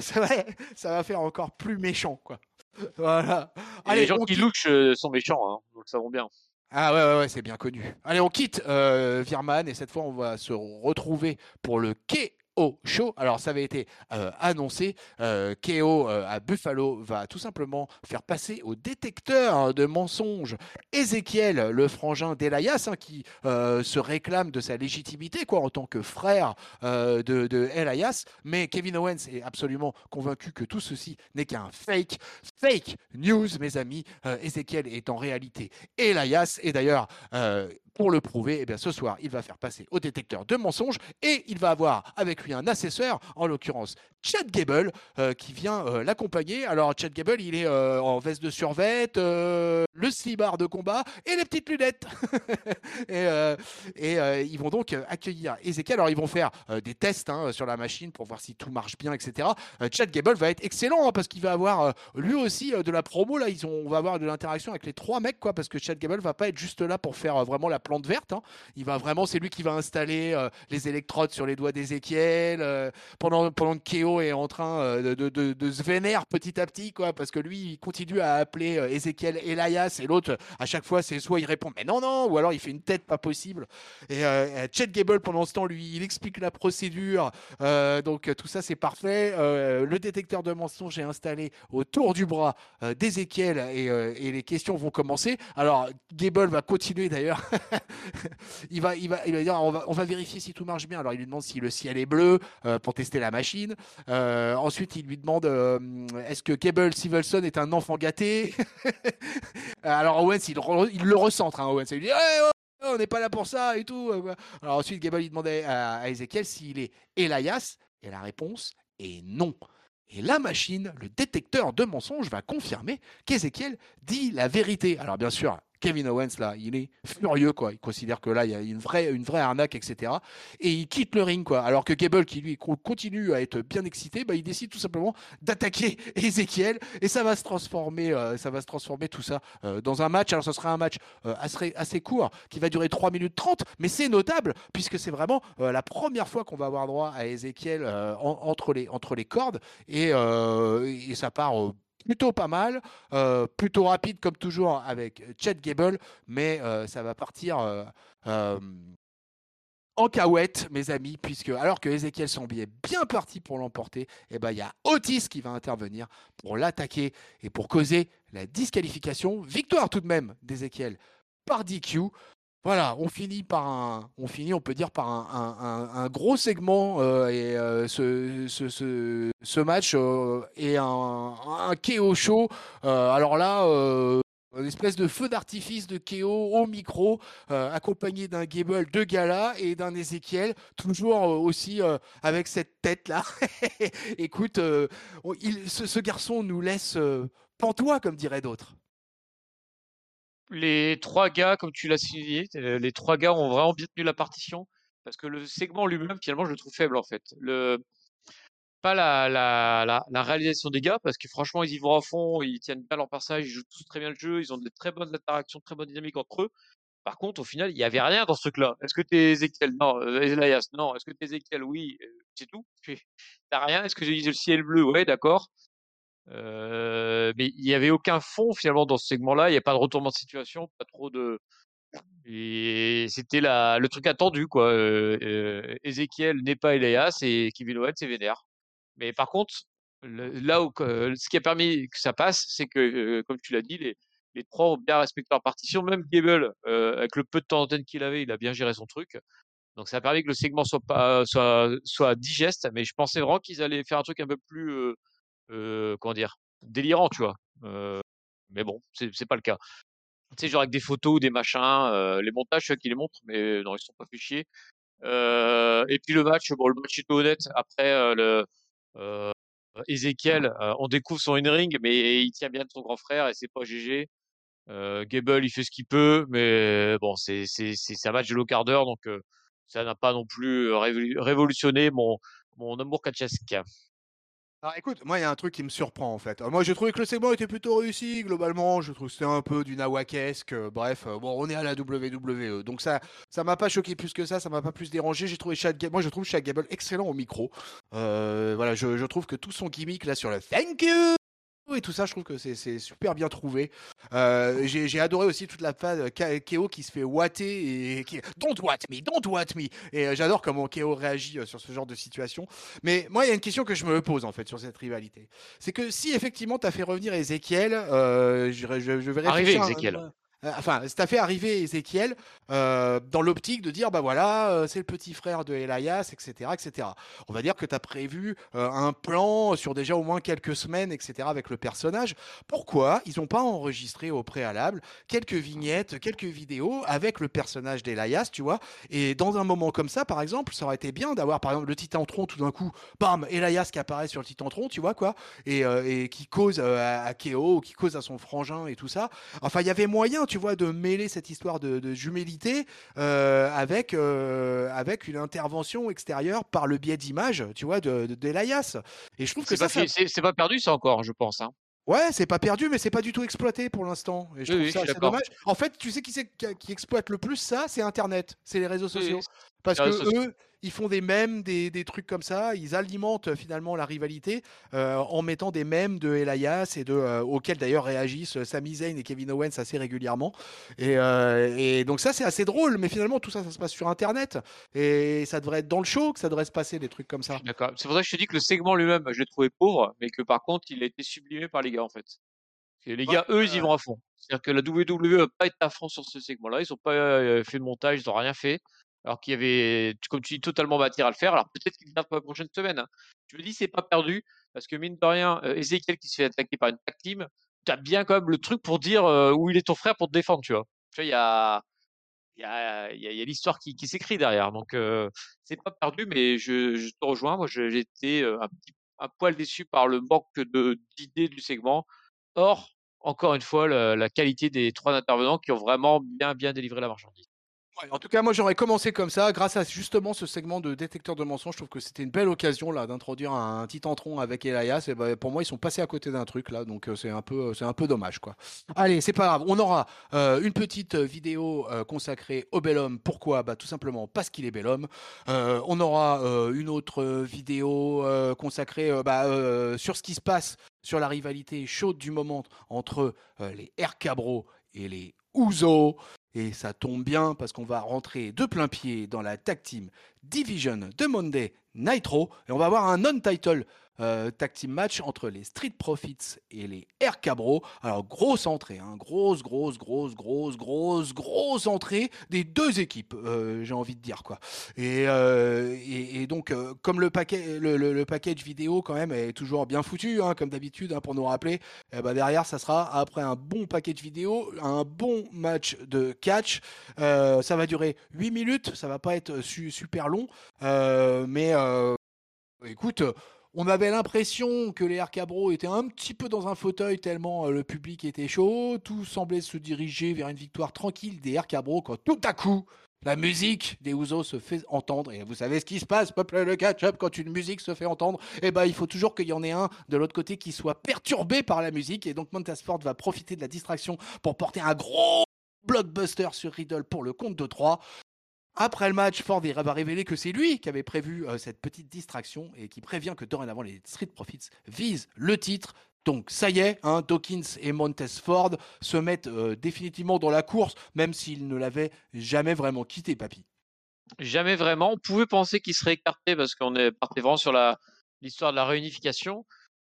[SPEAKER 1] ça va faire encore plus méchant, quoi. Voilà.
[SPEAKER 2] Et les
[SPEAKER 1] Allez,
[SPEAKER 2] gens
[SPEAKER 1] on
[SPEAKER 2] qui
[SPEAKER 1] quitte.
[SPEAKER 2] louchent sont méchants, hein, nous le savons bien.
[SPEAKER 1] Ah ouais, ouais, ouais, c'est bien connu. Allez, on quitte Virman et cette fois, on va se retrouver pour le KO Show. Alors, ça avait été annoncé. KO à Buffalo va tout simplement faire passer au détecteur de mensonges Ezekiel, le frangin d'Elias, hein, qui se réclame de sa légitimité quoi, en tant que frère de Elias. Mais Kevin Owens est absolument convaincu que tout ceci n'est qu'un fake. Fake news, mes amis. Ezekiel est en réalité Elias. Et d'ailleurs, pour le prouver, eh bien, ce soir, il va faire passer au détecteur de mensonges et il va avoir avec lui un assesseur, en l'occurrence Chad Gable, qui vient l'accompagner. Alors, Chad Gable, il est en veste de survêt, le slibard de combat et les petites lunettes. et ils vont donc accueillir Ezekiel. Alors, ils vont faire des tests hein, sur la machine pour voir si tout marche bien, etc. Chad Gable va être excellent hein, parce qu'il va avoir lui aussi de la promo. Là, on va avoir de l'interaction avec les trois mecs, quoi, parce que Chad Gable va pas être juste là pour faire vraiment la plante verte. Hein. Il va vraiment, c'est lui qui va installer les électrodes sur les doigts d'Ezekiel pendant que Keo est en train de se vénérer petit à petit, quoi, parce que lui, il continue à appeler Ezekiel Elias et l'autre, à chaque fois, c'est soit il répond mais non, non, ou alors il fait une tête pas possible. Et Chad Gable, pendant ce temps, lui, il explique la procédure. Donc tout ça, c'est parfait. Le détecteur de mensonges est installé autour du bras d'Ezekiel et les questions vont commencer. Alors, Gable va continuer d'ailleurs. Il va dire on va vérifier si tout marche bien. Alors, il lui demande si le ciel est bleu pour tester la machine. Ensuite, il lui demande est-ce que Gable Stevenson est un enfant gâté. Alors, Owens, il le recentre. Hein, Owens, il lui dit on n'est pas là pour ça et tout. Alors, ensuite, Gable, il demandait à Ezekiel s'il est Elias. Et la réponse est non. Et la machine, le détecteur de mensonges, va confirmer qu'Ezekiel dit la vérité. Alors bien sûr, Kevin Owens, là, il est furieux, quoi. Il considère que là, il y a une vraie arnaque, etc. Et il quitte le ring, quoi. Alors que Gable, qui lui continue à être bien excité, bah, il décide tout simplement d'attaquer Ezekiel. Et ça va se transformer tout ça dans un match. Alors, ce sera un match assez court, qui va durer 3 minutes 30, mais c'est notable, puisque c'est vraiment la première fois qu'on va avoir droit à Ezekiel entre les cordes. Et ça part plutôt pas mal, plutôt rapide comme toujours avec Chad Gable, mais ça va partir euh, en cahuète, mes amis, puisque alors que Ezekiel Sambi est bien parti pour l'emporter, eh ben, il y a Otis qui va intervenir pour l'attaquer et pour causer la disqualification. Victoire tout de même d'Ezekiel par DQ. Voilà, on peut dire par un gros segment et ce match est un KO show. Alors là, une espèce de feu d'artifice de KO au micro, accompagné d'un Gable de gala et d'un Ezekiel, toujours aussi avec cette tête-là. Écoute, ce garçon nous laisse pantois, comme diraient d'autres.
[SPEAKER 2] Les trois gars, comme tu l'as signé, les trois gars ont vraiment bien tenu la partition. Parce que le segment lui-même, finalement, je le trouve faible, en fait. Pas la réalisation des gars, parce que franchement, ils y vont à fond, ils tiennent bien leur personnage, ils jouent tous très bien le jeu, ils ont de très bonnes interactions, très bonnes dynamiques entre eux. Par contre, au final, il y avait rien dans ce truc-là. Est-ce que t'es Ezekiel? Non. Elias? Non. Est-ce que t'es Ezekiel? Oui. C'est tout. T'as rien. Est-ce que j'ai dit le ciel bleu? Ouais, d'accord. Mais il y avait aucun fond finalement dans ce segment-là. Il n'y a pas de retournement de situation, pas trop de. Et c'était le truc attendu, quoi. Ezekiel n'est pas Elias et Kevin Owens c'est vénère. Mais par contre, ce qui a permis que ça passe, c'est que, comme tu l'as dit, les trois ont bien respecté leur partition. Même Gable, avec le peu de temps d'antenne qu'il avait, il a bien géré son truc. Donc ça a permis que le segment soit digeste. Mais je pensais vraiment qu'ils allaient faire un truc un peu plus, comment dire, délirant, tu vois. Mais bon, c'est pas le cas. Tu sais, genre avec des photos ou des machins, les montages, je sais qu'ils les montrent, mais non, ils sont pas fait chier. Et puis le match, bon, le match était honnête. Après, euh, Ezekiel, on découvre son in-ring, mais il tient bien de son grand frère et c'est pas GG. Gable, il fait ce qu'il peut, mais bon, c'est un match de low quart d'heure, donc ça n'a pas non plus révolutionné mon amour catchesque.
[SPEAKER 1] Alors écoute, moi il y a un truc qui me surprend en fait. Moi j'ai trouvé que le segment était plutôt réussi globalement, je trouve que c'était un peu du nawakesque, bref, bon on est à la WWE, donc ça m'a pas choqué plus que ça m'a pas plus dérangé, j'ai trouvé moi je trouve Chad Gable excellent au micro. Voilà, je trouve que tout son gimmick là sur le thank you et tout ça, je trouve que c'est super bien trouvé. J'ai adoré aussi toute la phase Keo qui se fait watter et qui don't what me, don't what me. Et j'adore comment Keo réagit sur ce genre de situation. Mais moi, il y a une question que je me pose en fait sur cette rivalité. C'est que si effectivement tu as fait revenir Ezekiel, je vais
[SPEAKER 2] Arrivé,
[SPEAKER 1] réfléchir.
[SPEAKER 2] Ezekiel.
[SPEAKER 1] Enfin, si t'as fait arriver Ezekiel dans l'optique de dire, bah voilà, c'est le petit frère de Elias, etc., etc. On va dire que tu as prévu un plan sur déjà au moins quelques semaines, etc., avec le personnage. Pourquoi ils n'ont pas enregistré au préalable quelques vignettes, quelques vidéos avec le personnage d'Elias, tu vois? Et dans un moment comme ça, par exemple, ça aurait été bien d'avoir, par exemple, le Titantron tout d'un coup, bam, Elias qui apparaît sur le Titantron, tu vois quoi? Et qui cause à Keo, qui cause à son frangin et tout ça. Enfin, il y avait moyen, tu vois, de mêler cette histoire de jumélité avec une intervention extérieure par le biais d'images, tu vois, d'Elias. Et je trouve que
[SPEAKER 2] C'est pas perdu, ça encore, je pense. Hein.
[SPEAKER 1] Ouais, c'est pas perdu, mais c'est pas du tout exploité pour l'instant. Et je
[SPEAKER 2] Oui,
[SPEAKER 1] trouve
[SPEAKER 2] oui, je
[SPEAKER 1] ça
[SPEAKER 2] suis
[SPEAKER 1] assez
[SPEAKER 2] d'accord.
[SPEAKER 1] dommage. En fait, tu sais qui exploite le plus ça, c'est Internet, c'est les réseaux
[SPEAKER 2] Oui, oui,
[SPEAKER 1] sociaux. Parce
[SPEAKER 2] les
[SPEAKER 1] que
[SPEAKER 2] réseaux sociaux.
[SPEAKER 1] eux, ils font des mèmes, des trucs comme ça. Ils alimentent finalement la rivalité en mettant des mèmes de Elias auxquels d'ailleurs réagissent Sami Zayn et Kevin Owens assez régulièrement. Et donc ça, c'est assez drôle. Mais finalement, tout ça, ça se passe sur Internet. Et ça devrait être dans le show que ça devrait se passer des trucs comme
[SPEAKER 2] Je
[SPEAKER 1] ça.
[SPEAKER 2] suis d'accord. C'est pour ça que je te dis que le segment lui-même, je l'ai trouvé pauvre, mais que par contre, il a été sublimé par les gars, en fait. Et les
[SPEAKER 1] Ouais,
[SPEAKER 2] gars, eux,
[SPEAKER 1] ouais,
[SPEAKER 2] ils y
[SPEAKER 1] ouais.
[SPEAKER 2] vont à fond. C'est-à-dire que la WWE va pas être à fond sur ce segment-là. Ils ont pas fait de montage, ils ont rien fait. Alors qu'il y avait, comme tu dis, totalement matière à le faire. Alors peut-être qu'il vient pour la prochaine semaine. Hein. Je me dis, c'est pas perdu. Parce que mine de rien, Ezekiel qui se fait attaquer par une tag team, t'as bien quand même le truc pour dire où il est ton frère pour te défendre, tu vois. Tu vois, il y a l'histoire qui s'écrit derrière. Donc, c'est pas perdu, mais je te rejoins. Moi, j'ai été un poil déçu par le manque d'idées du segment. Or, encore une fois, la qualité des trois intervenants qui ont vraiment bien délivré la marchandise.
[SPEAKER 1] Ouais, en tout cas, moi j'aurais commencé comme ça, grâce à justement ce segment de détecteur de mensonges. Je trouve que c'était une belle occasion là d'introduire un Titantron avec Elias. Et ben, pour moi, ils sont passés à côté d'un truc là, donc c'est un peu dommage quoi. Allez, c'est pas grave. On aura une petite vidéo consacrée au bel homme. Pourquoi? Bah tout simplement parce qu'il est bel homme. On aura une autre vidéo consacrée sur ce qui se passe sur la rivalité chaude du moment entre les RK Bro et les Ouzo. Et ça tombe bien parce qu'on va rentrer de plein pied dans la tag team division de Monday Nitro. Et on va avoir un non-title tag team match entre les Street Profits et les RK Bro. Alors, grosse entrée, hein, grosse entrée des deux équipes, j'ai envie de dire quoi. Et donc, comme le package vidéo quand même est toujours bien foutu, hein, comme d'habitude, hein, pour nous rappeler, bah derrière, ça sera après un bon package vidéo, un bon match de catch. Ça va durer 8 minutes, ça va pas être super long, mais écoute, on avait l'impression que les RK Bro étaient un petit peu dans un fauteuil tellement le public était chaud. Tout semblait se diriger vers une victoire tranquille des RK Bro quand tout à coup, la musique des Usos se fait entendre. Et vous savez ce qui se passe, peuple le catch-up, quand une musique se fait entendre, eh ben, il faut toujours qu'il y en ait un de l'autre côté qui soit perturbé par la musique. Et donc Montez Ford va profiter de la distraction pour porter un gros blockbuster sur Riddle pour le compte de 3. Après le match, Ford va révéler que c'est lui qui avait prévu cette petite distraction et qui prévient que dorénavant les Street Profits visent le titre. Donc ça y est, Dawkins et Montez Ford se mettent définitivement dans la course, même s'ils ne l'avaient jamais vraiment quitté, papy.
[SPEAKER 2] Jamais vraiment. On pouvait penser qu'ils seraient écartés parce qu'on est parti vraiment sur l'histoire de la réunification.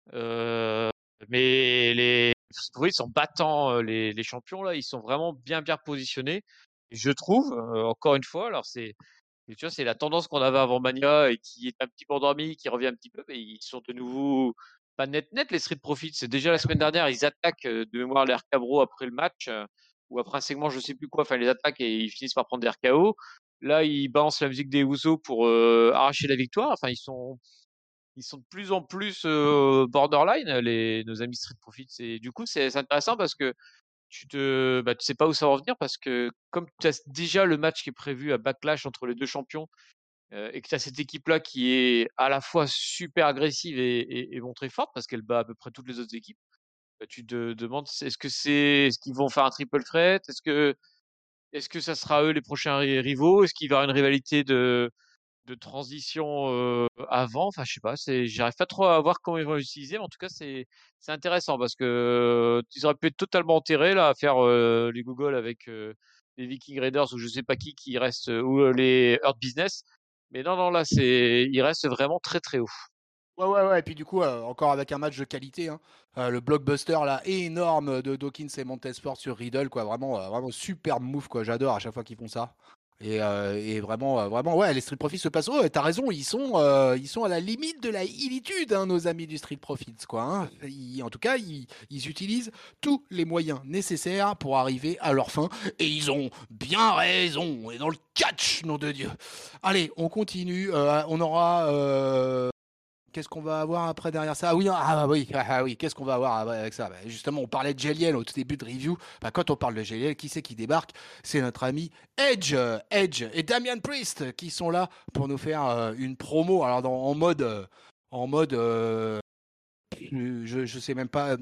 [SPEAKER 2] Mais les Street Profits sont battants, les champions là, ils sont vraiment bien positionnés. Et je trouve, encore une fois, alors tu vois, c'est la tendance qu'on avait avant Mania et qui est un petit peu endormie, qui revient un petit peu, mais ils sont de nouveau pas net les Street Profits. C'est déjà la semaine dernière, ils attaquent de mémoire les RK-Bro après le match ou après un segment, je sais plus quoi. Enfin, ils les attaquent et ils finissent par prendre des RKO. Là, ils balancent la musique des Usos pour arracher la victoire. Enfin, ils sont de plus en plus borderline, nos amis Street Profits. Et du coup, c'est intéressant parce que tu sais pas où ça va en venir parce que comme tu as déjà le match qui est prévu à Backlash entre les deux champions et que tu as cette équipe-là qui est à la fois super agressive et montrée forte parce qu'elle bat à peu près toutes les autres équipes, tu te demandes est-ce qu'ils vont faire un triple threat? Est-ce que ça sera eux les prochains rivaux? Est-ce qu'il va y avoir une rivalité de transition avant? Enfin, je sais pas, j'arrive pas trop à voir comment ils vont l'utiliser, mais en tout cas, c'est intéressant parce que ils auraient pu être totalement enterrés là à faire les Google avec les Viking Raiders ou je sais pas qui reste ou les Hurt Business. Mais non, là, ils restent vraiment très très haut.
[SPEAKER 1] Ouais. Et puis du coup, encore avec un match de qualité, le blockbuster là énorme de Dawkins et Montez Ford sur Riddle, quoi. Vraiment superbe move, quoi. J'adore à chaque fois qu'ils font ça. Et vraiment, ouais, les Street Profits se passent. Oh, t'as raison, ils sont à la limite de la illitude, nos amis du Street Profits, quoi. En tout cas, ils utilisent tous les moyens nécessaires pour arriver à leur fin. Et ils ont bien raison. Et dans le catch, nom de Dieu. Allez, on continue. On aura. Qu'est-ce qu'on va avoir après derrière ça? Oui, qu'est-ce qu'on va avoir avec ça? Justement, on parlait de Jeliel au tout début de review. Quand on parle de Jeliel, qui c'est qui débarque? C'est notre ami Edge et Damian Priest qui sont là pour nous faire une promo. Alors en mode, je sais même pas.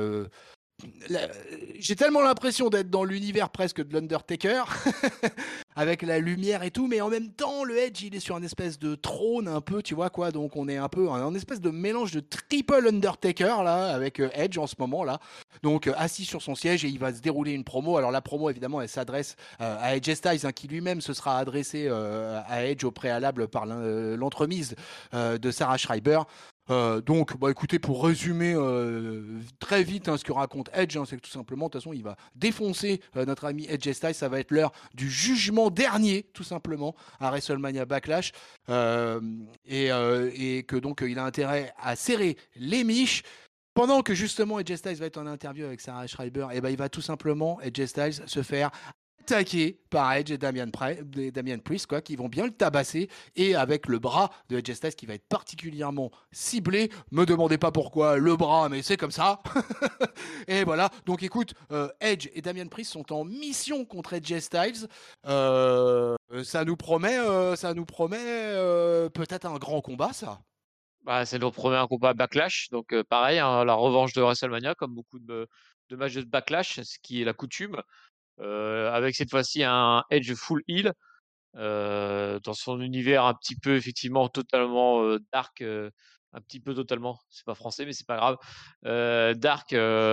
[SPEAKER 1] J'ai tellement l'impression d'être dans l'univers presque de l'Undertaker, avec la lumière et tout, mais en même temps, le Edge, il est sur un espèce de trône un peu, tu vois quoi, donc on est un peu un espèce de mélange de triple Undertaker, là, avec Edge en ce moment, là. Donc assis sur son siège et il va se dérouler une promo. Alors la promo, évidemment, elle s'adresse à Edge Styles, qui lui-même se sera adressé à Edge au préalable par l'entremise de Sarah Schreiber. Donc, écoutez, pour résumer très vite ce que raconte Edge, c'est que tout simplement, de toute façon, il va défoncer notre ami Edge Styles. Ça va être l'heure du jugement dernier, tout simplement, à WrestleMania Backlash. Et que donc, il a intérêt à serrer les miches. Pendant que justement Edge Styles va être en interview avec Sarah Schreiber, il va tout simplement, Edge Styles, se faire attaqué par Edge et Damian Priest, quoi, qui vont bien le tabasser, et avec le bras de Edge Styles qui va être particulièrement ciblé. Me demandez pas pourquoi le bras, mais c'est comme ça. Et voilà. Donc écoute, Edge et Damian Priest sont en mission contre Edge Styles. Ça nous promet peut-être un grand combat, ça.
[SPEAKER 2] C'est notre premier combat Backlash, donc pareil, la revanche de WrestleMania, comme beaucoup de matchs de Backlash, ce qui est la coutume. Avec cette fois-ci un Edge full heel dans son univers un petit peu effectivement totalement dark, un petit peu totalement, c'est pas français mais c'est pas grave, dark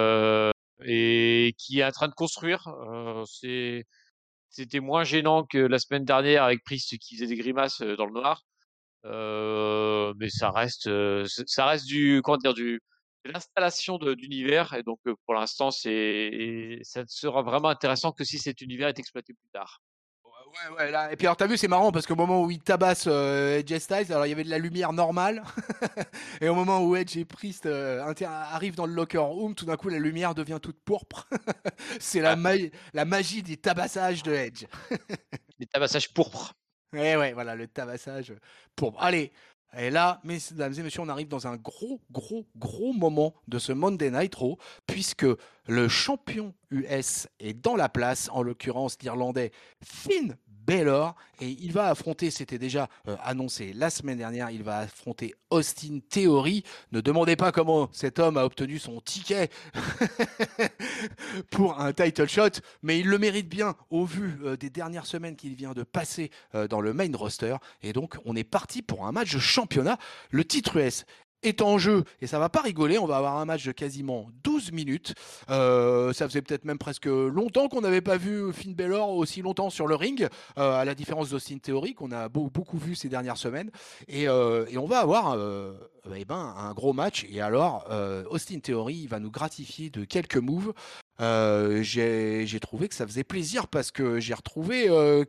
[SPEAKER 2] et qui est en train de construire. C'était moins gênant que la semaine dernière avec Priest qui faisait des grimaces dans le noir, mais ça reste de l'installation d'univers et donc pour l'instant ça ne sera vraiment intéressant que si cet univers est exploité plus tard.
[SPEAKER 1] Ouais, là. Et puis alors t'as vu, c'est marrant parce qu'au moment où il tabasse Edge Styles, alors il y avait de la lumière normale, et au moment où Edge et Priest arrivent dans le locker room, tout d'un coup la lumière devient toute pourpre. C'est la magie des tabassages de Edge.
[SPEAKER 2] Les tabassages pourpres.
[SPEAKER 1] Ouais, voilà, le tabassage pourpre. Allez, et là, mesdames et messieurs, on arrive dans un gros moment de ce Monday Night Raw, puisque le champion US est dans la place, en l'occurrence l'Irlandais Finn Baylor et il va affronter, c'était déjà annoncé la semaine dernière, il va affronter Austin Theory. Ne demandez pas comment cet homme a obtenu son ticket pour un title shot, mais il le mérite bien au vu des dernières semaines qu'il vient de passer dans le main roster. Et donc, on est parti pour un match de championnat. Le titre US est en jeu et ça va pas rigoler. On va avoir un match de quasiment 12 minutes. Ça faisait peut-être même presque longtemps qu'on n'avait pas vu Finn Balor aussi longtemps sur le ring, à la différence d'Austin Theory qu'on a beaucoup vu ces dernières semaines. Et on va avoir un gros match. Et alors, Austin Theory va nous gratifier de quelques moves. J'ai trouvé que ça faisait plaisir parce que j'ai retrouvé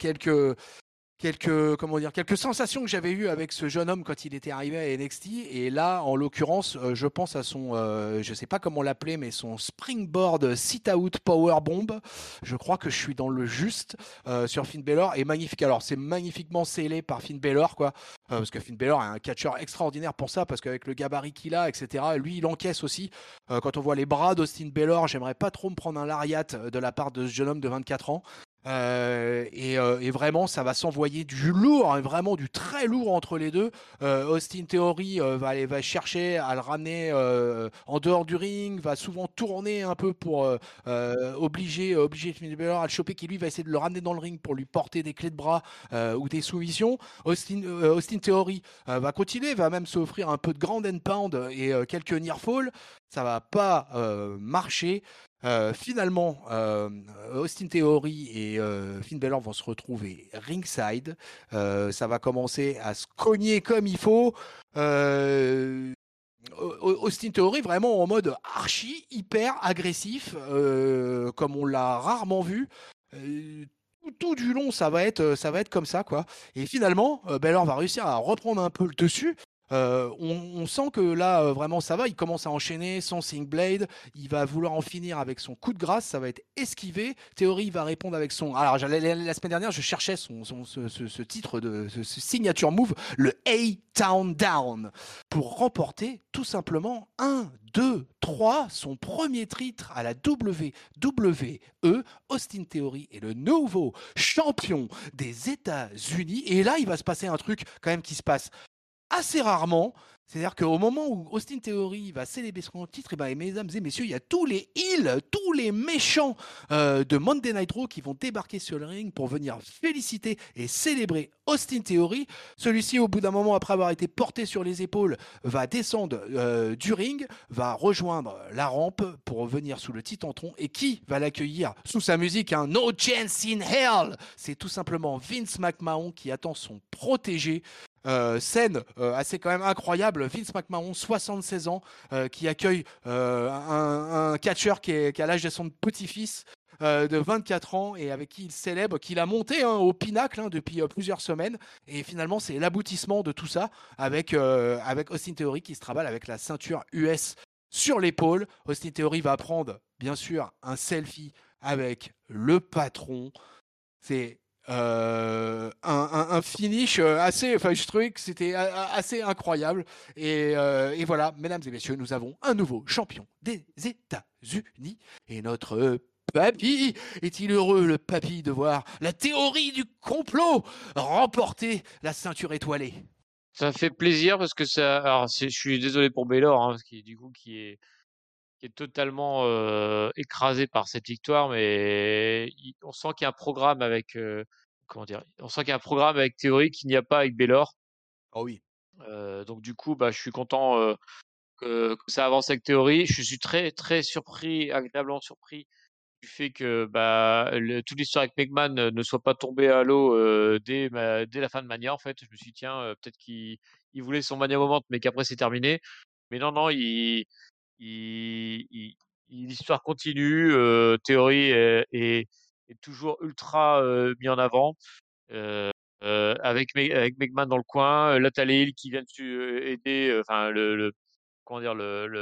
[SPEAKER 1] quelques sensations que j'avais eues avec ce jeune homme quand il était arrivé à NXT. Et là, en l'occurrence, je pense à son, je sais pas comment l'appeler, mais son springboard sit-out power bomb. Je crois que je suis dans le juste sur Finn Balor. Et magnifique. Alors, c'est magnifiquement scellé par Finn Balor, quoi. Parce que Finn Balor est un catcheur extraordinaire pour ça, parce qu'avec le gabarit qu'il a, etc., lui, il encaisse aussi. Quand on voit les bras d'Austin Balor, j'aimerais pas trop me prendre un lariat de la part de ce jeune homme de 24 ans. Et vraiment, ça va s'envoyer du lourd, hein, vraiment du très lourd entre les deux. Austin Theory va chercher à le ramener en dehors du ring, va souvent tourner un peu pour obliger Finn Balor à le choper, qui lui va essayer de le ramener dans le ring pour lui porter des clés de bras ou des soumissions. Austin Theory va continuer, va même s'offrir un peu de ground and pound et quelques near fall. Ça va pas marcher. Finalement, Austin Theory et Finn Balor vont se retrouver ringside. Ça va commencer à se cogner comme il faut. Austin Theory vraiment en mode archi hyper agressif, comme on l'a rarement vu. Tout du long, ça va être comme ça, quoi. Et finalement, Balor va réussir à reprendre un peu le dessus. On sent que là, vraiment, ça va. Il commence à enchaîner son Sing Blade. Il va vouloir en finir avec son coup de grâce. Ça va être esquivé. Theory va répondre avec son. Alors, la semaine dernière, je cherchais ce titre ce signature move, le A-Town Down, pour remporter tout simplement 1, 2, 3, son premier titre à la WWE. Austin Theory est le nouveau champion des États-Unis. Et là, il va se passer un truc quand même qui se passe assez rarement. C'est-à-dire qu'au moment où Austin Theory va célébrer son titre, et ben, mesdames et messieurs, il y a tous les heels, tous les méchants de Monday Night Raw qui vont débarquer sur le ring pour venir féliciter et célébrer Austin Theory. Celui-ci, au bout d'un moment, après avoir été porté sur les épaules, va descendre du ring, va rejoindre la rampe pour venir sous le titantron. Et qui va l'accueillir sous sa musique, hein, No Chance in Hell? C'est tout simplement Vince McMahon qui attend son protégé. Scène assez quand même incroyable. Vince McMahon, 76 ans, qui accueille un catcheur qui est à l'âge de son petit-fils de 24 ans et avec qui il célèbre, qu'il a monté au pinacle depuis plusieurs semaines. Et finalement, c'est l'aboutissement de tout ça avec Austin Theory qui se travaille avec la ceinture US sur l'épaule. Austin Theory va prendre, bien sûr, un selfie avec le patron. C'est un finish assez. Enfin, je trouvais que c'était assez incroyable. Et voilà, mesdames et messieurs, nous avons un nouveau champion des États-Unis. Et notre papy, est-il heureux, le papy, de voir la théorie du complot remporter la ceinture étoilée?
[SPEAKER 2] Ça fait plaisir parce que ça. Alors, je suis désolé pour Baylor, hein, parce qu'il du coup qui est totalement écrasé par cette victoire, mais on sent qu'il y a un programme avec comment dire, on sent qu'il y a un programme avec Theory qu'il n'y a pas avec Baylor.
[SPEAKER 1] Oh oui.
[SPEAKER 2] Donc du coup, bah, je suis content que ça avance avec Theory. Je suis très très surpris, agréablement surpris du fait que bah, toute l'histoire avec McMahon ne soit pas tombée à l'eau dès la fin de Mania. En fait, je me suis dit, tiens, peut-être qu'il voulait son Mania Moment, mais qu'après c'est terminé. Mais non, non, il, il- l'histoire continue. Theory est toujours ultra mis en avant. Euh, avec McMahon dans le coin, Latalil qui vient aider, enfin comment dire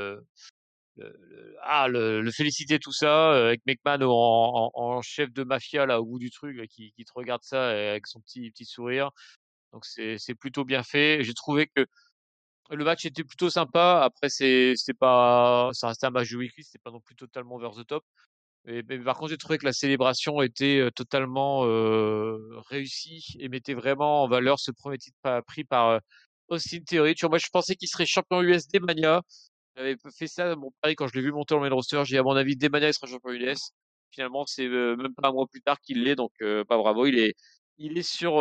[SPEAKER 2] le féliciter tout ça, avec McMahon en chef de mafia là au bout du truc, qui te regarde ça avec son petit sourire. Donc c'est plutôt bien fait. J'ai trouvé que le match était plutôt sympa. Après c'est pas ça restait un match de weekly, c'était pas non plus totalement over the top. Mais par contre, j'ai trouvé que la célébration était totalement réussie et mettait vraiment en valeur ce premier titre pris par Austin Theory. Tu vois, moi, je pensais qu'il serait champion US dès Mania. J'avais fait ça, mon pari, quand je l'ai vu monter en main roster. J'ai dit, à mon avis, dès Mania, il sera champion US. Finalement, c'est même pas un mois plus tard qu'il l'est, donc pas bravo. Il est sur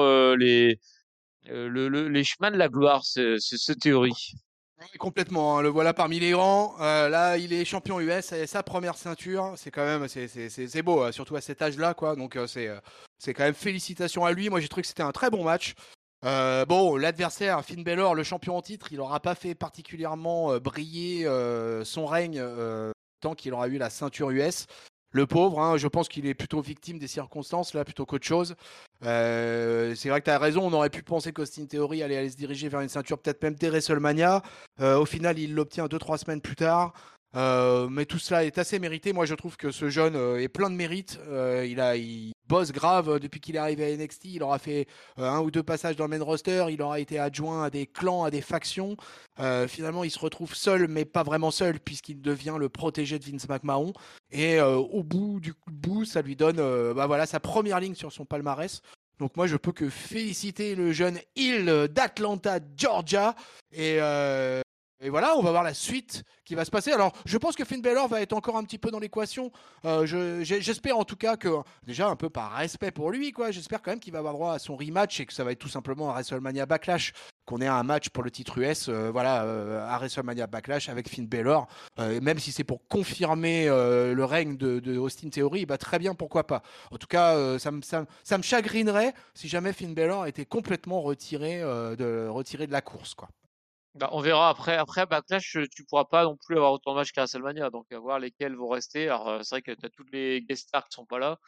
[SPEAKER 2] les chemins de la gloire, ce Theory.
[SPEAKER 1] Ouais, complètement, hein, le voilà parmi les grands. Là, il est champion US, et sa première ceinture. C'est quand même, c'est beau, surtout à cet âge-là, quoi. Donc c'est quand même félicitations à lui. Moi, j'ai trouvé que c'était un très bon match. Bon, l'adversaire, Finn Balor, le champion en titre, il n'aura pas fait particulièrement briller son règne tant qu'il aura eu la ceinture US. Le pauvre, hein, je pense qu'il est plutôt victime des circonstances là, plutôt qu'autre chose. C'est vrai que tu as raison, on aurait pu penser qu'Austin Theory allait se diriger vers une ceinture peut-être même dès WrestleMania. Au final, il l'obtient 2-3 semaines plus tard. Mais tout cela est assez mérité. Moi, je trouve que ce jeune est plein de mérite. Il bosse grave depuis qu'il est arrivé à NXT. Il aura fait un ou deux passages dans le main roster. Il aura été adjoint à des clans, à des factions. Finalement, il se retrouve seul, mais pas vraiment seul, puisqu'il devient le protégé de Vince McMahon. Et au bout du bout, ça lui donne bah voilà, sa première ligne sur son palmarès. Donc moi, je peux que féliciter le jeune Hill d'Atlanta, Georgia. Et, euh, et voilà, on va voir la suite qui va se passer. Alors, je pense que Finn Balor va être encore un petit peu dans l'équation. J'espère en tout cas que, déjà un peu par respect pour lui, quoi, j'espère quand même qu'il va avoir droit à son rematch et que ça va être tout simplement un WrestleMania Backlash, qu'on ait un match pour le titre US, voilà, à WrestleMania Backlash avec Finn Balor. Même si c'est pour confirmer le règne de Austin Theory, bah, très bien, pourquoi pas. En tout cas, ça me chagrinerait si jamais Finn Balor était complètement retiré de la course, quoi.
[SPEAKER 2] Bah, on verra après Backlash, tu pourras pas non plus avoir autant de matchs qu'à WrestleMania, donc à voir lesquels vont rester. Alors c'est vrai que tu as toutes les guest stars qui sont pas là,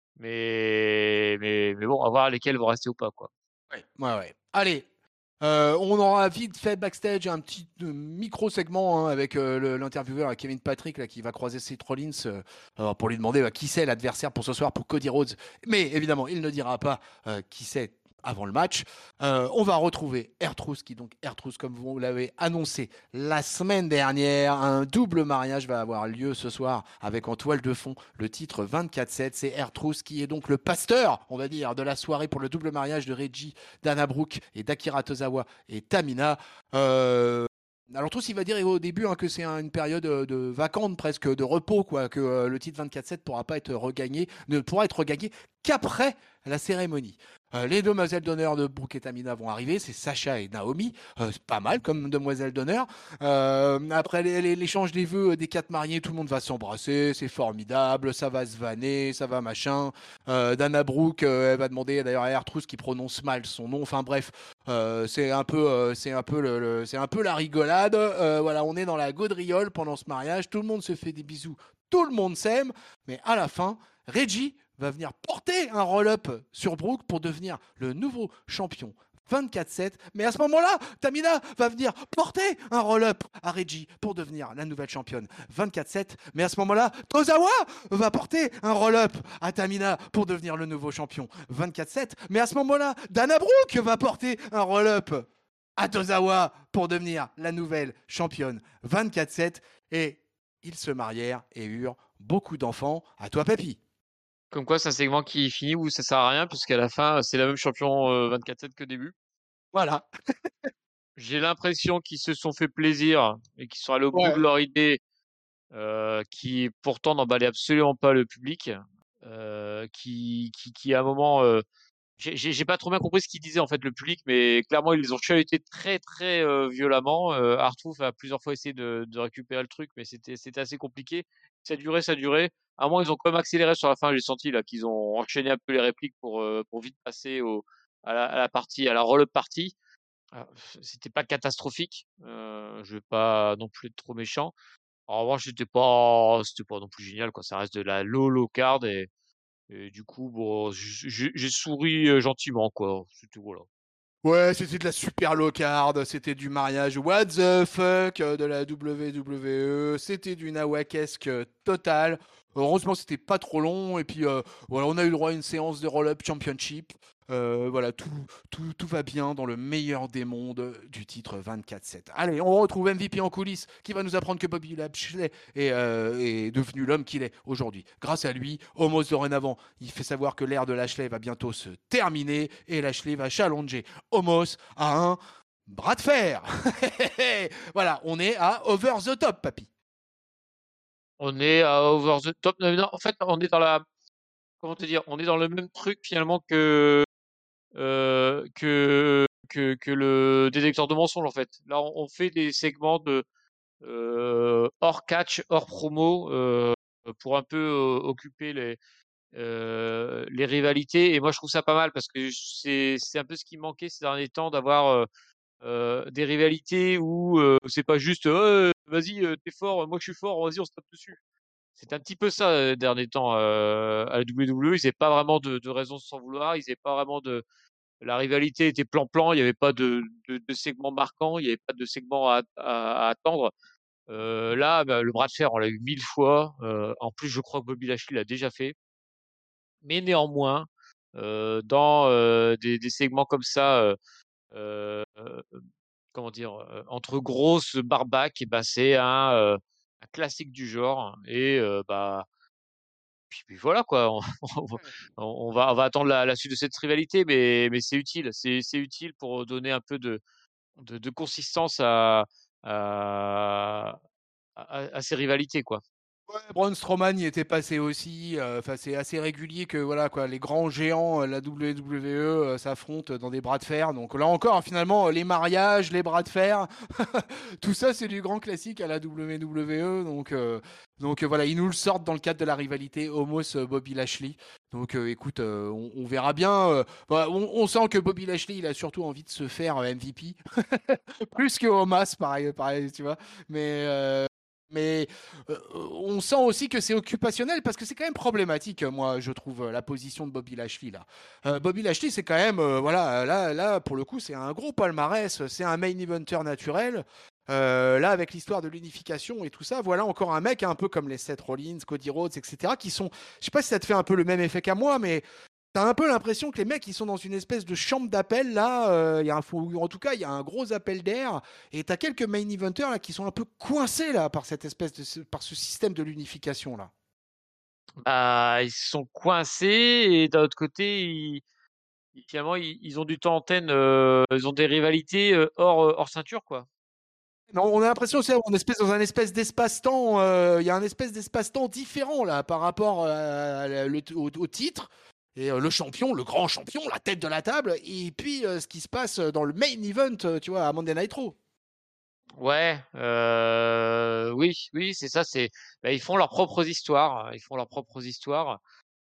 [SPEAKER 2] mais bon, à voir lesquels vont rester ou pas, quoi.
[SPEAKER 1] Ouais, ouais, ouais. Allez, on aura vite fait backstage un petit micro-segment hein, avec l'intervieweur Kevin Patrick là, qui va croiser Seth Rollins pour lui demander qui c'est l'adversaire pour ce soir pour Cody Rhodes. Mais évidemment, il ne dira pas qui c'est avant le match. On va retrouver R-Truth, qui donc R-Truth, comme vous l'avez annoncé la semaine dernière, un double mariage va avoir lieu ce soir avec en toile de fond le titre 24/7. C'est R-Truth qui est donc le pasteur, on va dire, de la soirée pour le double mariage de Reggie, Dana Brooke et d'Akira Tozawa et Tamina. Alors tous, il va dire au début hein, que c'est une période de vacances presque, de repos, quoi, que le titre 24/7 pourra pas être regagné, ne pourra être regagné qu'après la cérémonie. Les demoiselles d'honneur de Brooke et Tamina vont arriver, c'est Sacha et Naomi, c'est pas mal comme demoiselles d'honneur. Après l'échange des vœux des 4 mariés, tout le monde va s'embrasser, c'est formidable, ça va se vanner, ça va machin. Dana Brooke, elle va demander d'ailleurs à R-Truth qui prononce mal son nom. Enfin bref, c'est un peu, c'est un peu la rigolade. Voilà, on est dans la gaudriole pendant ce mariage, tout le monde se fait des bisous, tout le monde s'aime, mais à la fin, Reggie va venir porter un roll-up sur Brooke pour devenir le nouveau champion 24/7. Mais à ce moment-là, Tamina va venir porter un roll-up à Reggie pour devenir la nouvelle championne 24/7. Mais à ce moment-là, Tozawa va porter un roll-up à Tamina pour devenir le nouveau champion 24/7. Mais à ce moment-là, Dana Brooke va porter un roll-up à Tozawa pour devenir la nouvelle championne 24/7. Et ils se marièrent et eurent beaucoup d'enfants. À toi, Papy.
[SPEAKER 2] Comme quoi, c'est un segment qui finit où ça sert à rien, puisqu'à la fin, c'est la même champion 24/7 que début.
[SPEAKER 1] Voilà.
[SPEAKER 2] J'ai l'impression qu'ils se sont fait plaisir et qu'ils sont allés au bout de
[SPEAKER 1] Ouais.
[SPEAKER 2] leur idée, qui pourtant n'emballait absolument pas le public, qui à un moment, j'ai pas trop bien compris ce qu'ils disaient en fait le public, mais clairement ils les ont chahutés très très violemment. R-Truth a plusieurs fois essayé de récupérer le truc, mais c'était assez compliqué. Ça durait, ça durait. À un moment ils ont quand même accéléré sur la fin. J'ai senti là qu'ils ont enchaîné un peu les répliques pour vite passer à la partie, à la roll-up party. Ah, c'était pas catastrophique. Je vais pas non plus être trop méchant. En revanche, c'était pas non plus génial, quoi. Ça reste de la low card et du coup, bon, j'ai souri gentiment, quoi. C'était voilà.
[SPEAKER 1] Ouais, c'était de la super low card, c'était du mariage what the fuck de la WWE, c'était du nawakesque total. Heureusement, c'était pas trop long. Et puis, voilà, on a eu le droit à une séance de Roll-Up Championship. Voilà, tout va bien dans le meilleur des mondes du titre 24-7. Allez, on retrouve MVP en coulisses qui va nous apprendre que Bobby Lashley est devenu l'homme qu'il est aujourd'hui. Grâce à lui, Omos dorénavant, il fait savoir que l'ère de Lashley va bientôt se terminer et Lashley va challenger Omos à un bras de fer. Voilà, on est à over the top, papy.
[SPEAKER 2] On est à over the top. Non, en fait, on est dans la. Comment te dire? On est dans le même truc finalement que que le détecteur de mensonges en fait. Là, on fait des segments de hors catch, hors promo pour un peu occuper les rivalités. Et moi, je trouve ça pas mal parce que c'est un peu ce qui manquait ces derniers temps d'avoir des rivalités où c'est pas juste vas-y, t'es fort, moi je suis fort, vas-y, on se tape dessus. C'est un petit peu ça dernier temps à la WWE. Ils n'avaient pas vraiment de raison de s'en vouloir. Ils n'avaient pas vraiment de. La rivalité était plan-plan. Il n'y avait pas de segment marquant. Il n'y avait pas de segment à attendre. Là, bah, le bras de fer, on l'a eu 1000 fois. En plus, je crois que Bobby Lashley l'a déjà fait. Mais néanmoins, dans des segments comme ça, comment dire, entre grosses barbaques, et bah, c'est un classique du genre. Et bah, puis voilà quoi, on va attendre la suite de cette rivalité, mais c'est utile, c'est utile pour donner un peu de consistance à, à ces rivalités quoi.
[SPEAKER 1] Ouais, Braun Strowman y était passé aussi. Enfin, c'est assez régulier que voilà quoi, les grands géants, la WWE s'affrontent dans des bras de fer. Donc là encore, finalement, les mariages, les bras de fer, tout ça, c'est du grand classique à la WWE. Donc voilà, ils nous le sortent dans le cadre de la rivalité Omos Bobby Lashley. Donc écoute, on verra bien. Bah, on sent que Bobby Lashley, il a surtout envie de se faire MVP plus que Omos, pareil, tu vois. Mais on sent aussi que c'est occupationnel parce que c'est quand même problématique, moi, je trouve, la position de Bobby Lashley là. Bobby Lashley, c'est quand même, voilà, là, pour le coup, c'est un gros palmarès, c'est un main eventer naturel. Là, avec l'histoire de l'unification et tout ça, voilà encore un mec un peu comme les Seth Rollins, Cody Rhodes, etc., qui sont, je sais pas si ça te fait un peu le même effet qu'à moi, mais t'as un peu l'impression que les mecs ils sont dans une espèce de chambre d'appel là, en tout cas il y a un gros appel d'air et t'as quelques main eventers là qui sont un peu coincés là par cette espèce par ce système de l'unification là.
[SPEAKER 2] Bah, ils sont coincés et d'un autre côté, finalement, ils ont du temps antenne, ils ont des rivalités hors ceinture quoi.
[SPEAKER 1] Non, on a l'impression c'est on espèce dans un espèce d'espace-temps, il y a un espèce d'espace-temps différent là par rapport au titre. Et le champion, le grand champion, la tête de la table, et puis ce qui se passe dans le main event, tu vois, à Monday Night Raw.
[SPEAKER 2] Ouais, oui, oui, c'est ça. Bah, ils font leurs propres histoires. Ils font leurs propres histoires.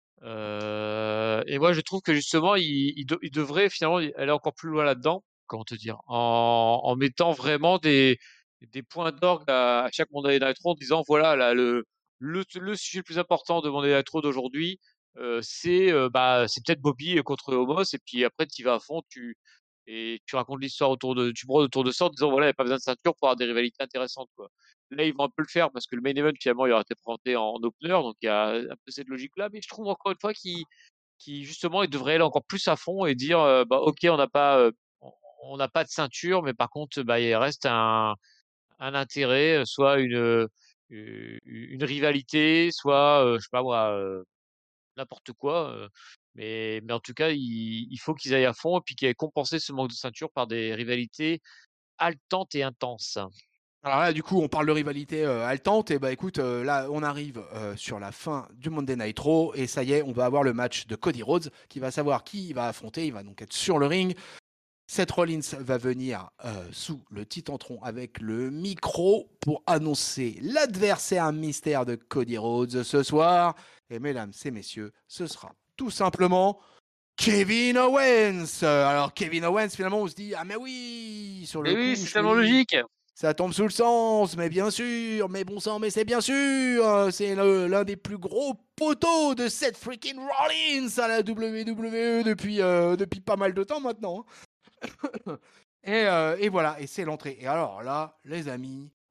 [SPEAKER 2] Et moi, je trouve que justement, ils devraient finalement aller encore plus loin là-dedans. Comment te dire? En mettant vraiment des points d'orgue à chaque Monday Night Raw, en disant voilà, là, le sujet le plus important de Monday Night Raw d'aujourd'hui, c'est peut-être Bobby contre Omos, et puis après, tu vas à fond, et tu racontes l'histoire tu brodes autour de ça en disant voilà, il n'y a pas besoin de ceinture pour avoir des rivalités intéressantes, quoi. Là, ils vont un peu le faire parce que le main event, finalement, il aura été présenté en opener, donc il y a un peu cette logique-là. Mais je trouve encore une fois qu'ils justement, ils devraient aller encore plus à fond et dire, bah, ok, on n'a pas de ceinture, mais par contre, bah, il reste un intérêt, soit une rivalité, soit, je sais pas moi, n'importe quoi. Mais en tout cas, il faut qu'ils aillent à fond et puis qu'ils aient compensé ce manque de ceinture par des rivalités haletantes et intenses.
[SPEAKER 1] Alors là, du coup, on parle de rivalité haletante, et bah écoute, là, on arrive sur la fin du Monday Night Raw, et ça y est, on va avoir le match de Cody Rhodes, qui va savoir qui il va affronter, il va donc être sur le ring. Seth Rollins va venir sous le Titantron avec le micro pour annoncer l'adversaire mystère de Cody Rhodes ce soir. Et mesdames et messieurs, ce sera tout simplement Kevin Owens. Alors Kevin Owens, finalement, on se dit, ah mais oui, sur
[SPEAKER 2] Mais
[SPEAKER 1] le
[SPEAKER 2] oui,
[SPEAKER 1] coup,
[SPEAKER 2] c'est
[SPEAKER 1] je
[SPEAKER 2] tellement
[SPEAKER 1] suis...
[SPEAKER 2] logique.
[SPEAKER 1] Ça tombe sous le sens, mais bien sûr, mais bon sang, mais c'est bien sûr, c'est l'un des plus gros poteaux de Seth freaking Rollins à la WWE depuis pas mal de temps maintenant. Et voilà, et c'est l'entrée. Et alors là, les amis,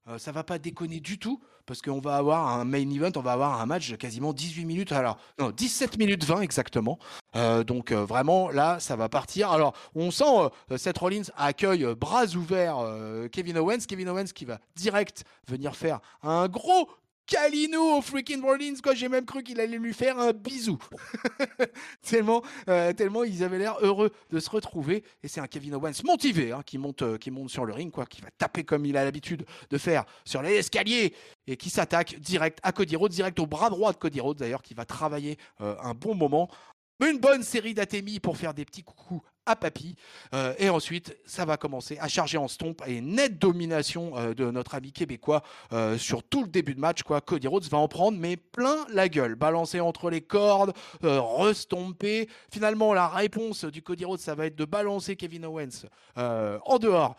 [SPEAKER 1] ça va pas déconner du tout, parce qu'on va avoir un main event, on va avoir un match de quasiment 18 minutes, alors non, 17 minutes 20 exactement. Donc vraiment, là, ça va partir. Alors, on sent Seth Rollins accueille bras ouverts Kevin Owens. Kevin Owens qui va direct venir faire un gros Calino au freaking Rollins, quoi. J'ai même cru qu'il allait lui faire un bisou. Tellement ils avaient l'air heureux de se retrouver. Et c'est un Kevin Owens motivé qui monte sur le ring, quoi, qui va taper comme il a l'habitude de faire sur les escaliers et qui s'attaque direct à Cody Rhodes, direct au bras droit de Cody Rhodes d'ailleurs, qui va travailler un bon moment. Une bonne série d'Atemi pour faire des petits coucous à Papy. Et ensuite, ça va commencer à charger en stomp et nette domination de notre ami québécois sur tout le début de match, quoi. Cody Rhodes va en prendre, mais plein la gueule. Balancé entre les cordes, restompé. Finalement, la réponse du Cody Rhodes, ça va être de balancer Kevin Owens en dehors,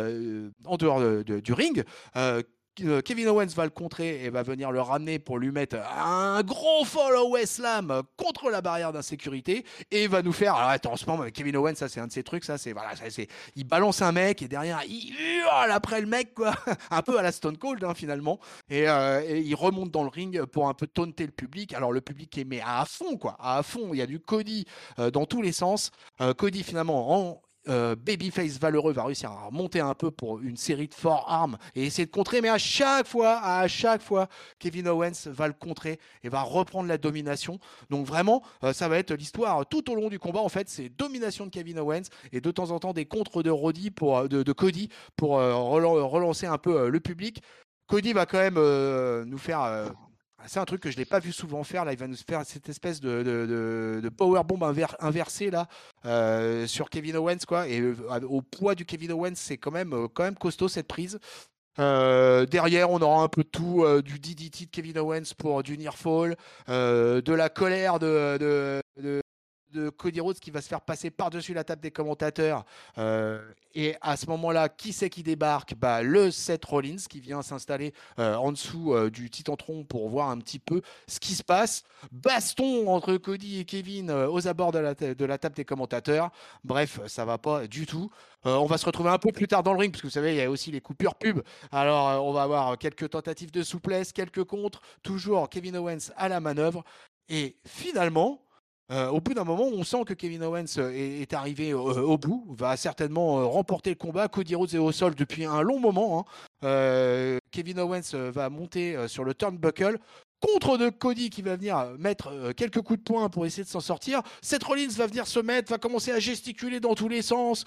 [SPEAKER 1] du ring. Kevin Owens va le contrer et va venir le ramener pour lui mettre un gros follow slam contre la barrière d'insécurité et va nous faire. Alors attends, en ce moment, Kevin Owens, ça c'est un de ses trucs, ça c'est voilà, il balance un mec et derrière il hurle après le mec, quoi, un peu à la Stone Cold finalement, et il remonte dans le ring pour un peu taunter le public. Alors le public est mais à fond, quoi, à fond. Il y a du Cody dans tous les sens. Cody finalement en Babyface valeureux va réussir à remonter un peu pour une série de forearms et essayer de contrer, mais à chaque fois, Kevin Owens va le contrer et va reprendre la domination. Donc vraiment, ça va être l'histoire tout au long du combat. En fait, c'est domination de Kevin Owens et de temps en temps des contres de Cody pour relancer un peu le public. Cody va quand même nous faire c'est un truc que je ne l'ai pas vu souvent faire. Là, il va nous faire cette espèce de powerbomb inversé là, sur Kevin Owens, quoi. Et au poids du Kevin Owens, c'est quand même costaud cette prise. Derrière, on aura un peu de tout, du DDT de Kevin Owens pour du near fall, de la colère de Cody Rhodes qui va se faire passer par-dessus la table des commentateurs. Et à ce moment-là, qui c'est qui débarque? Le Seth Rollins qui vient s'installer en dessous du Titantron pour voir un petit peu ce qui se passe. Baston entre Cody et Kevin aux abords de la table des commentateurs. Bref, ça va pas du tout. On va se retrouver un peu plus tard dans le ring, parce que vous savez, il y a aussi les coupures pub. Alors, on va avoir quelques tentatives de souplesse, quelques contres. Toujours Kevin Owens à la manœuvre. Et finalement, au bout d'un moment, on sent que Kevin Owens est arrivé au bout, va certainement remporter le combat. Cody Rhodes est au sol depuis un long moment. Kevin Owens va monter sur le turnbuckle. Contre de Cody qui va venir mettre quelques coups de poing pour essayer de s'en sortir. Seth Rollins va venir se mettre, va commencer à gesticuler dans tous les sens,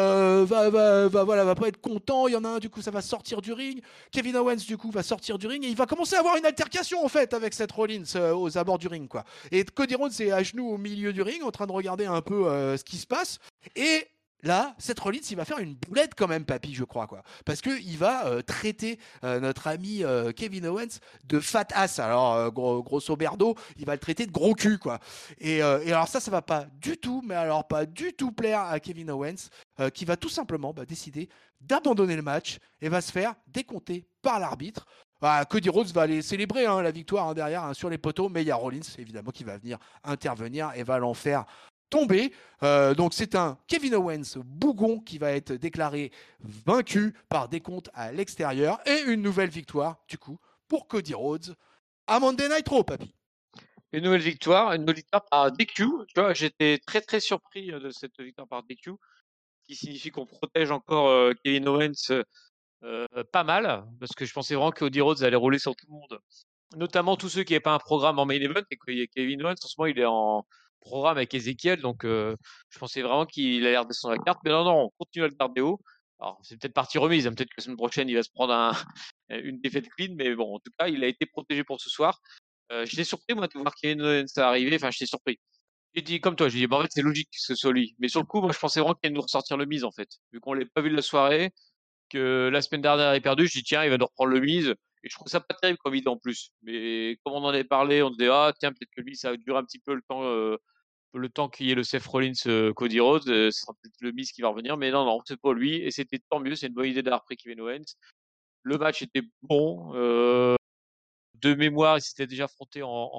[SPEAKER 1] va pas être content. Il y en a un, du coup, ça va sortir du ring. Kevin Owens, du coup, va sortir du ring et il va commencer à avoir une altercation en fait avec Seth Rollins aux abords du ring, quoi. Et Cody Rhodes est à genoux au milieu du ring en train de regarder un peu ce qui se passe. Et là, Seth Rollins, il va faire une boulette quand même, papy, je crois, quoi. Parce qu'il va traiter notre ami Kevin Owens de fat ass. Alors, grosso merdo, il va le traiter de gros cul, quoi. Et alors ça va pas du tout, mais alors pas du tout plaire à Kevin Owens, qui va tout simplement décider d'abandonner le match et va se faire décompter par l'arbitre. Cody Rhodes va aller célébrer la victoire derrière sur les poteaux, mais il y a Rollins évidemment qui va venir intervenir et va l'en faire tomber. Donc c'est un Kevin Owens bougon qui va être déclaré vaincu par décompte à l'extérieur et une nouvelle victoire du coup pour Cody Rhodes à Monday Night Raw, papy.
[SPEAKER 2] Une nouvelle victoire par DQ. Tu vois, j'étais très très surpris de cette victoire par DQ, qui signifie qu'on protège encore Kevin Owens pas mal, parce que je pensais vraiment que Cody Rhodes allait rouler sur tout le monde, notamment tous ceux qui n'avaient pas un programme en main event, et que Kevin Owens en ce moment il est en programme avec Ezekiel, donc je pensais vraiment qu'il allait redescendre la carte, mais non, on continue à le garder haut. Alors c'est peut-être partie remise, peut-être que la semaine prochaine il va se prendre une défaite clean, mais bon, en tout cas il a été protégé pour ce soir. J'étais surpris moi de voir Kevin Owens arriver, enfin j'étais surpris. J'ai dit comme toi, j'ai dit en fait c'est logique que ce soit lui, mais sur le coup moi je pensais vraiment qu'il allait nous ressortir le mise en fait, vu qu'on l'ait pas vu de la soirée, que la semaine dernière il est perdu, je dis tiens il va nous reprendre le mise, et je trouve ça pas terrible comme idée en plus, mais comme on en avait parlé, on disait ah tiens peut-être que lui ça va durer un petit peu le temps qu'il y ait le Seth Rollins Cody Rhodes, ce sera peut-être le mise qui va revenir, mais non c'est pas lui, et c'était tant mieux, c'est une bonne idée d'avoir pris Kevin Owens. Le match était bon, de mémoire ils s'étaient déjà affrontés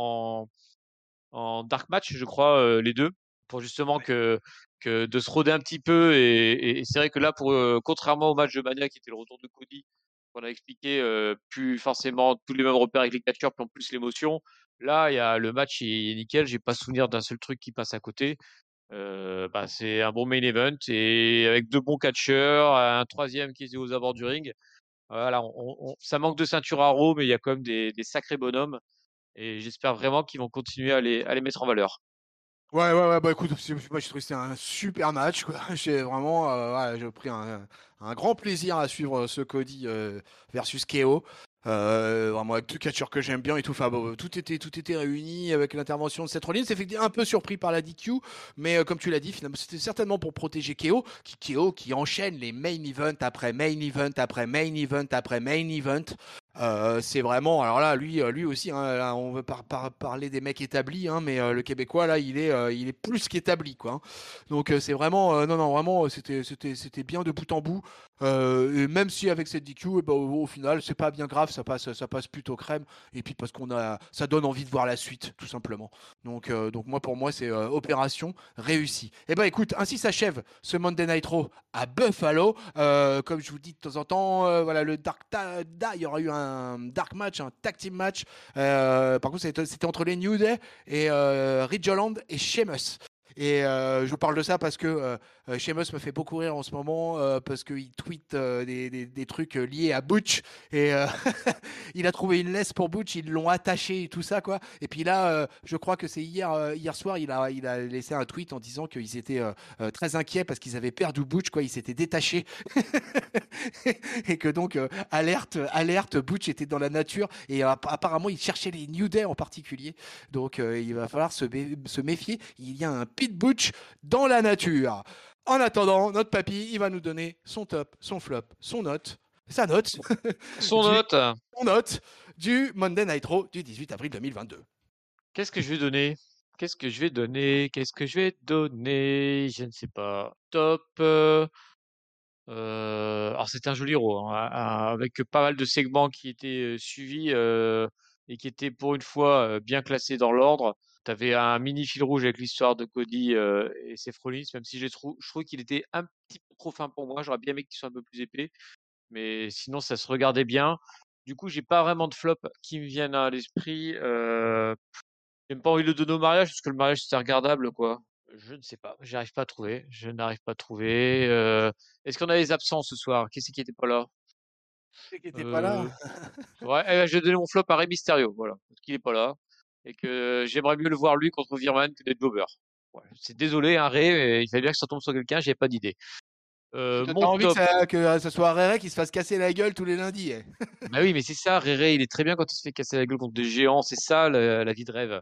[SPEAKER 2] en dark match je crois, les deux, pour justement que de se roder un petit peu, et c'est vrai que là pour contrairement au match de Mania qui était le retour de Cody, qu'on a expliqué, plus forcément tous les mêmes repères avec les catcheurs, puis en plus l'émotion. Là, il y a le match est nickel, j'ai pas souvenir d'un seul truc qui passe à côté. C'est un bon main event et avec 2 bons catcheurs, un troisième qui est aux abords du ring. Voilà, ça manque de ceinture à Raw, mais il y a quand même des sacrés bonhommes et j'espère vraiment qu'ils vont continuer à les mettre en valeur.
[SPEAKER 1] Ouais, bah écoute, moi j'ai trouvé que c'était un super match, quoi. J'ai vraiment, ouais, j'ai pris un grand plaisir à suivre ce Cody versus KO. Vraiment avec deux catcheurs que j'aime bien et tout. Enfin, bon, tout était réuni avec l'intervention de Seth Rollins. C'est effectivement un peu surpris par la DQ, mais comme tu l'as dit, finalement, c'était certainement pour protéger KO qui enchaîne les main event après main event après main event après main event. C'est vraiment, alors là, lui aussi, hein, là, on veut parler des mecs établis, hein, mais le Québécois là, il est plus qu'établi, quoi, hein. Donc c'est vraiment, non, non, vraiment, c'était bien de bout en bout. Et même si avec cette DQ, bah, au final, c'est pas bien grave, ça passe plutôt crème. Et puis parce ça donne envie de voir la suite, tout simplement. Donc moi, pour moi, c'est opération réussie. Et ben écoute, ainsi s'achève ce Monday Night Raw à Buffalo. Comme je vous dis de temps en temps, voilà, il y aura eu un dark match, un tag team match. Par contre, c'était entre les New Day et Ridge Holland et Sheamus. Et je vous parle de ça parce que Sheamus me fait beaucoup rire en ce moment parce qu'il tweet des trucs liés à Butch et il a trouvé une laisse pour Butch, ils l'ont attaché et tout ça, quoi. Et puis là, je crois que c'est hier soir, il a laissé un tweet en disant qu'ils étaient très inquiets parce qu'ils avaient perdu Butch, quoi. Ils s'étaient détachés et que donc alerte, Butch était dans la nature et apparemment il cherchait les New Day en particulier. Donc il va falloir se méfier. Il y a un Pete Butch dans la nature. En attendant, notre papy, il va nous donner son top, son flop, sa note,
[SPEAKER 2] Son
[SPEAKER 1] du,
[SPEAKER 2] note,
[SPEAKER 1] son note du Monday Night Raw du 18 avril 2022.
[SPEAKER 2] qu'est-ce que je vais donner? Qu'est-ce que je vais donner? Qu'est-ce que je vais donner? Je ne sais pas. Top. Alors c'était un joli Raw, hein, avec pas mal de segments qui étaient suivis et qui étaient pour une fois bien classés dans l'ordre. Tu avais un mini fil rouge avec l'histoire de Cody et Seth Rollins, même si je trouve qu'il était un petit peu trop fin pour moi. J'aurais bien aimé qu'il soit un peu plus épais, mais sinon ça se regardait bien. Du coup, j'ai pas vraiment de flop qui me viennent à l'esprit. J'ai même pas envie de le donner au mariage parce que le mariage c'était regardable, quoi. Je ne sais pas, j'arrive pas à trouver. Je n'arrive pas à trouver. Est-ce qu'on a des absents ce soir? Qui c'est qui était pas là?
[SPEAKER 1] C'est qui était pas là.
[SPEAKER 2] Euh, Ouais, je vais donner mon flop à Rey Mysterio, voilà, parce qu'il est pas là et que j'aimerais mieux le voir lui contre Virman que d'être Bobber. Ouais, c'est désolé, hein, Rey, mais il fallait bien que ça tombe sur quelqu'un. J'avais pas d'idée.
[SPEAKER 1] T'as
[SPEAKER 2] Mon
[SPEAKER 1] envie
[SPEAKER 2] top.
[SPEAKER 1] que ça soit Rere qui se fasse casser la gueule tous les lundis, eh.
[SPEAKER 2] Bah oui, mais c'est ça, Rey, il est très bien quand il se fait casser la gueule contre des géants. C'est ça la vie de rêve.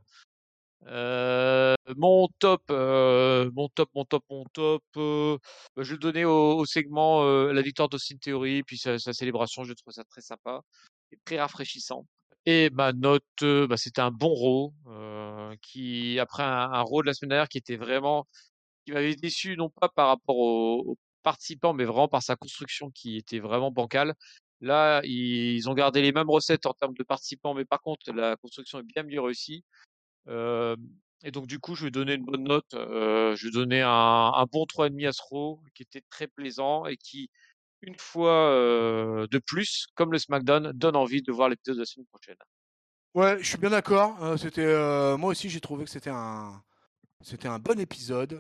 [SPEAKER 2] Mon top, je vais le donner au segment la victoire d'Austin Theory, puis sa célébration, je trouve ça très sympa et très rafraîchissant. Et ma note, c'était un bon Raw, qui après un Raw de la semaine dernière qui m'avait déçu, non pas par rapport aux participants, mais vraiment par sa construction qui était vraiment bancale. Là, ils ont gardé les mêmes recettes en termes de participants, mais par contre, la construction est bien mieux réussie. Euh, et donc, du coup, je vais donner une bonne note. Je vais donner un bon 3,5 à ce Raw, qui était très plaisant et qui, une fois de plus, comme le SmackDown, donne envie de voir l'épisode de la semaine prochaine.
[SPEAKER 1] Ouais, je suis bien d'accord. Moi aussi, j'ai trouvé que c'était un bon épisode.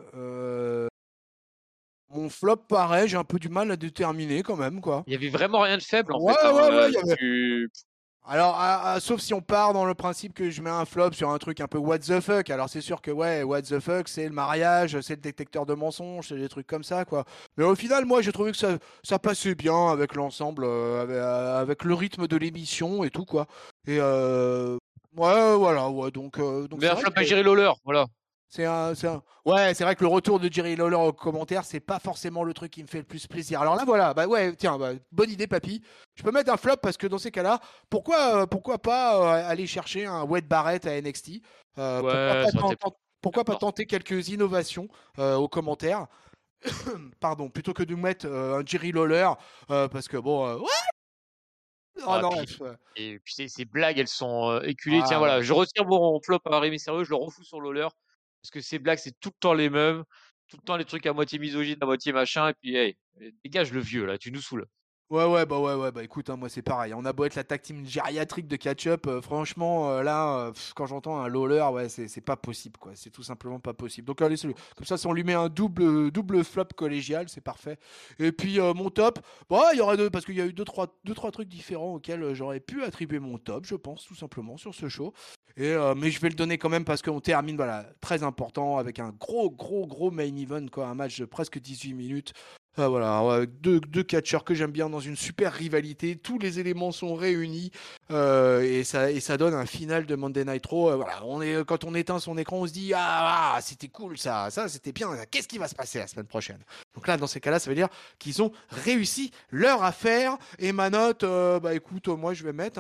[SPEAKER 1] Mon flop, pareil, j'ai un peu du mal à déterminer quand même, quoi.
[SPEAKER 2] Il y avait vraiment rien de faible, en
[SPEAKER 1] Ouais,
[SPEAKER 2] fait, hein.
[SPEAKER 1] ouais, ouais. Alors, sauf si on part dans le principe que je mets un flop sur un truc un peu what the fuck. Alors, c'est sûr que, ouais, what the fuck, c'est le mariage, c'est le détecteur de mensonges, c'est des trucs comme ça, quoi. Mais au final, moi, j'ai trouvé que ça passait bien avec l'ensemble, avec le rythme de l'émission et tout, quoi. Et, ouais, voilà, ouais. Donc
[SPEAKER 2] Mais
[SPEAKER 1] c'est
[SPEAKER 2] un
[SPEAKER 1] vrai
[SPEAKER 2] flop à
[SPEAKER 1] que
[SPEAKER 2] Jerry Lawler, voilà.
[SPEAKER 1] Ouais, c'est vrai que le retour de Jerry Lawler au commentaire, c'est pas forcément le truc qui me fait le plus plaisir. Alors là, voilà, bah ouais, tiens, bah, bonne idée, papy. Je peux mettre un flop parce que dans ces cas-là, pourquoi pas aller chercher un Wade Barrett à NXT.
[SPEAKER 2] Ouais, ça aurait été
[SPEAKER 1] Pourquoi pas
[SPEAKER 2] d'accord.
[SPEAKER 1] tenter quelques innovations aux commentaires. Pardon, plutôt que de mettre un Jerry Lawler parce que bon, ouais, oh
[SPEAKER 2] Ah,
[SPEAKER 1] non,
[SPEAKER 2] puis, et puis ces blagues, elles sont éculées. Tiens,
[SPEAKER 1] ah,
[SPEAKER 2] voilà, je retire mon flop à Rémi Sérieux, je le refous sur Lawler. Parce que ces blagues, c'est tout le temps les mêmes. Tout le temps les trucs à moitié misogynes, à moitié machin. Et puis, hey, dégage le vieux, là, tu nous saoules.
[SPEAKER 1] Bah écoute, hein, moi c'est pareil. On a beau être la tag team gériatrique de catch-up, franchement, là, quand j'entends un Lawler, ouais, c'est pas possible, quoi. C'est tout simplement pas possible. Donc allez, comme ça, si on lui met un double flop collégial, c'est parfait. Et puis mon top, bah, il y aurait parce qu'il y a eu deux, trois trucs différents auxquels j'aurais pu attribuer mon top, je pense, tout simplement, sur ce show. Mais je vais le donner quand même parce qu'on termine, voilà, très important, avec un gros main event, quoi. Un match de presque 18 minutes. Voilà, ouais, deux catcheurs que j'aime bien dans une super rivalité. Tous les éléments sont réunis et ça donne un final de Monday Night Raw. Voilà, quand on éteint son écran, on se dit c'était cool ça c'était bien. Qu'est-ce qui va se passer la semaine prochaine? Donc là, dans ces cas-là, ça veut dire qu'ils ont réussi leur affaire. Et ma note, bah écoute, moi je vais mettre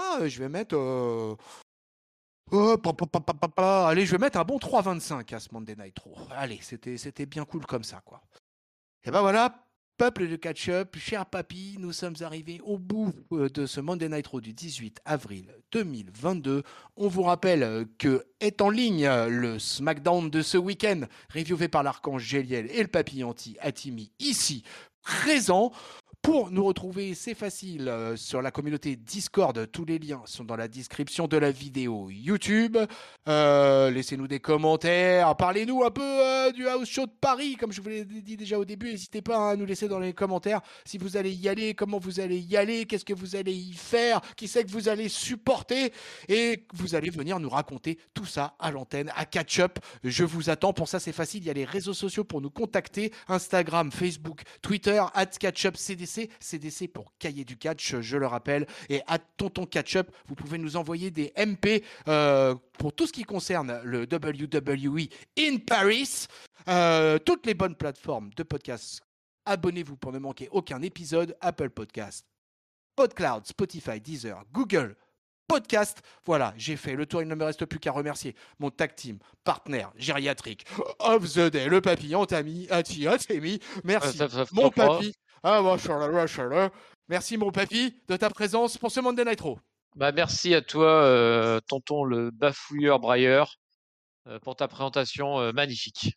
[SPEAKER 1] allez, je vais mettre un bon 3,25 à ce Monday Night Raw. Allez, c'était bien cool comme ça, quoi. Et ben voilà, peuple de catch-up, cher papy, nous sommes arrivés au bout de ce Monday Night Raw du 18 avril 2022. On vous rappelle que est en ligne le SmackDown de ce week-end, reviewé par l'archange Géliel et le papy Atimi, ici présent. Pour nous retrouver, c'est facile, sur la communauté Discord, tous les liens sont dans la description de la vidéo YouTube. Laissez-nous des commentaires, parlez-nous un peu du House Show de Paris, comme je vous l'ai dit déjà au début, n'hésitez pas à nous laisser dans les commentaires si vous allez y aller, comment vous allez y aller, qu'est-ce que vous allez y faire, qui c'est que vous allez supporter, et vous allez venir nous raconter tout ça à l'antenne, à Catch-Up. Je vous attends, pour ça c'est facile, il y a les réseaux sociaux pour nous contacter, Instagram, Facebook, Twitter, @CatchUpCDC, CDC pour Cahier du Catch, je le rappelle, et @Tonton Catch-Up, vous pouvez nous envoyer des MP pour tout ce qui concerne le WWE in Paris. Toutes les bonnes plateformes de podcast. Abonnez-vous pour ne manquer aucun épisode. Apple Podcast, PodCloud, Spotify, Deezer, Google Podcast. Voilà, j'ai fait le tour. Il ne me reste plus qu'à remercier mon tag team, partenaire gériatrique of the day, le papy Atimi. Merci, mon papy. Merci, mon papy, de ta présence pour ce Monday Night Raw.
[SPEAKER 2] Bah, merci à toi, tonton le bafouilleur brailleur, pour ta présentation magnifique.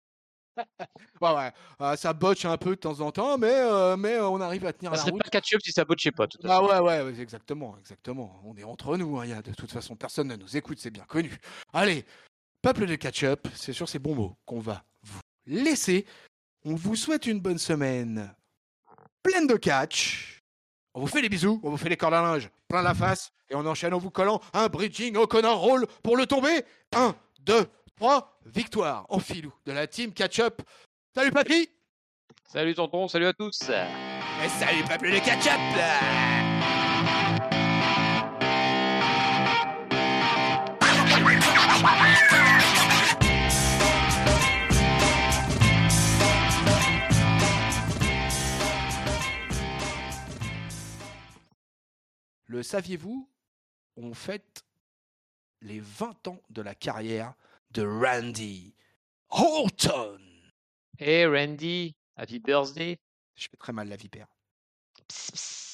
[SPEAKER 1] Ouais, ça botche un peu de temps en temps, mais on arrive à tenir
[SPEAKER 2] Ça
[SPEAKER 1] la
[SPEAKER 2] serait
[SPEAKER 1] route.
[SPEAKER 2] pas catch-up si ça botchait pas, de toute façon.
[SPEAKER 1] Ouais, exactement. On est entre nous, hein, de toute façon, personne ne nous écoute, c'est bien connu. Allez, peuple de catch-up, c'est sur ces bons mots qu'on va vous laisser. On vous souhaite une bonne semaine pleine de catch. On vous fait des bisous, on vous fait les cordes à linge plein la face, et on enchaîne en vous collant un bridging au Connor Roll pour le tomber. 1, 2, 3, victoire en filou de la team catch-up. Salut papy.
[SPEAKER 2] Salut tonton, salut à tous.
[SPEAKER 1] Et salut peuple de catch-up. Le saviez-vous? On fête les 20 ans de la carrière de Randy Orton.
[SPEAKER 2] Hey Randy, happy birthday.
[SPEAKER 1] Je fais très mal la vipère. Psst, psst.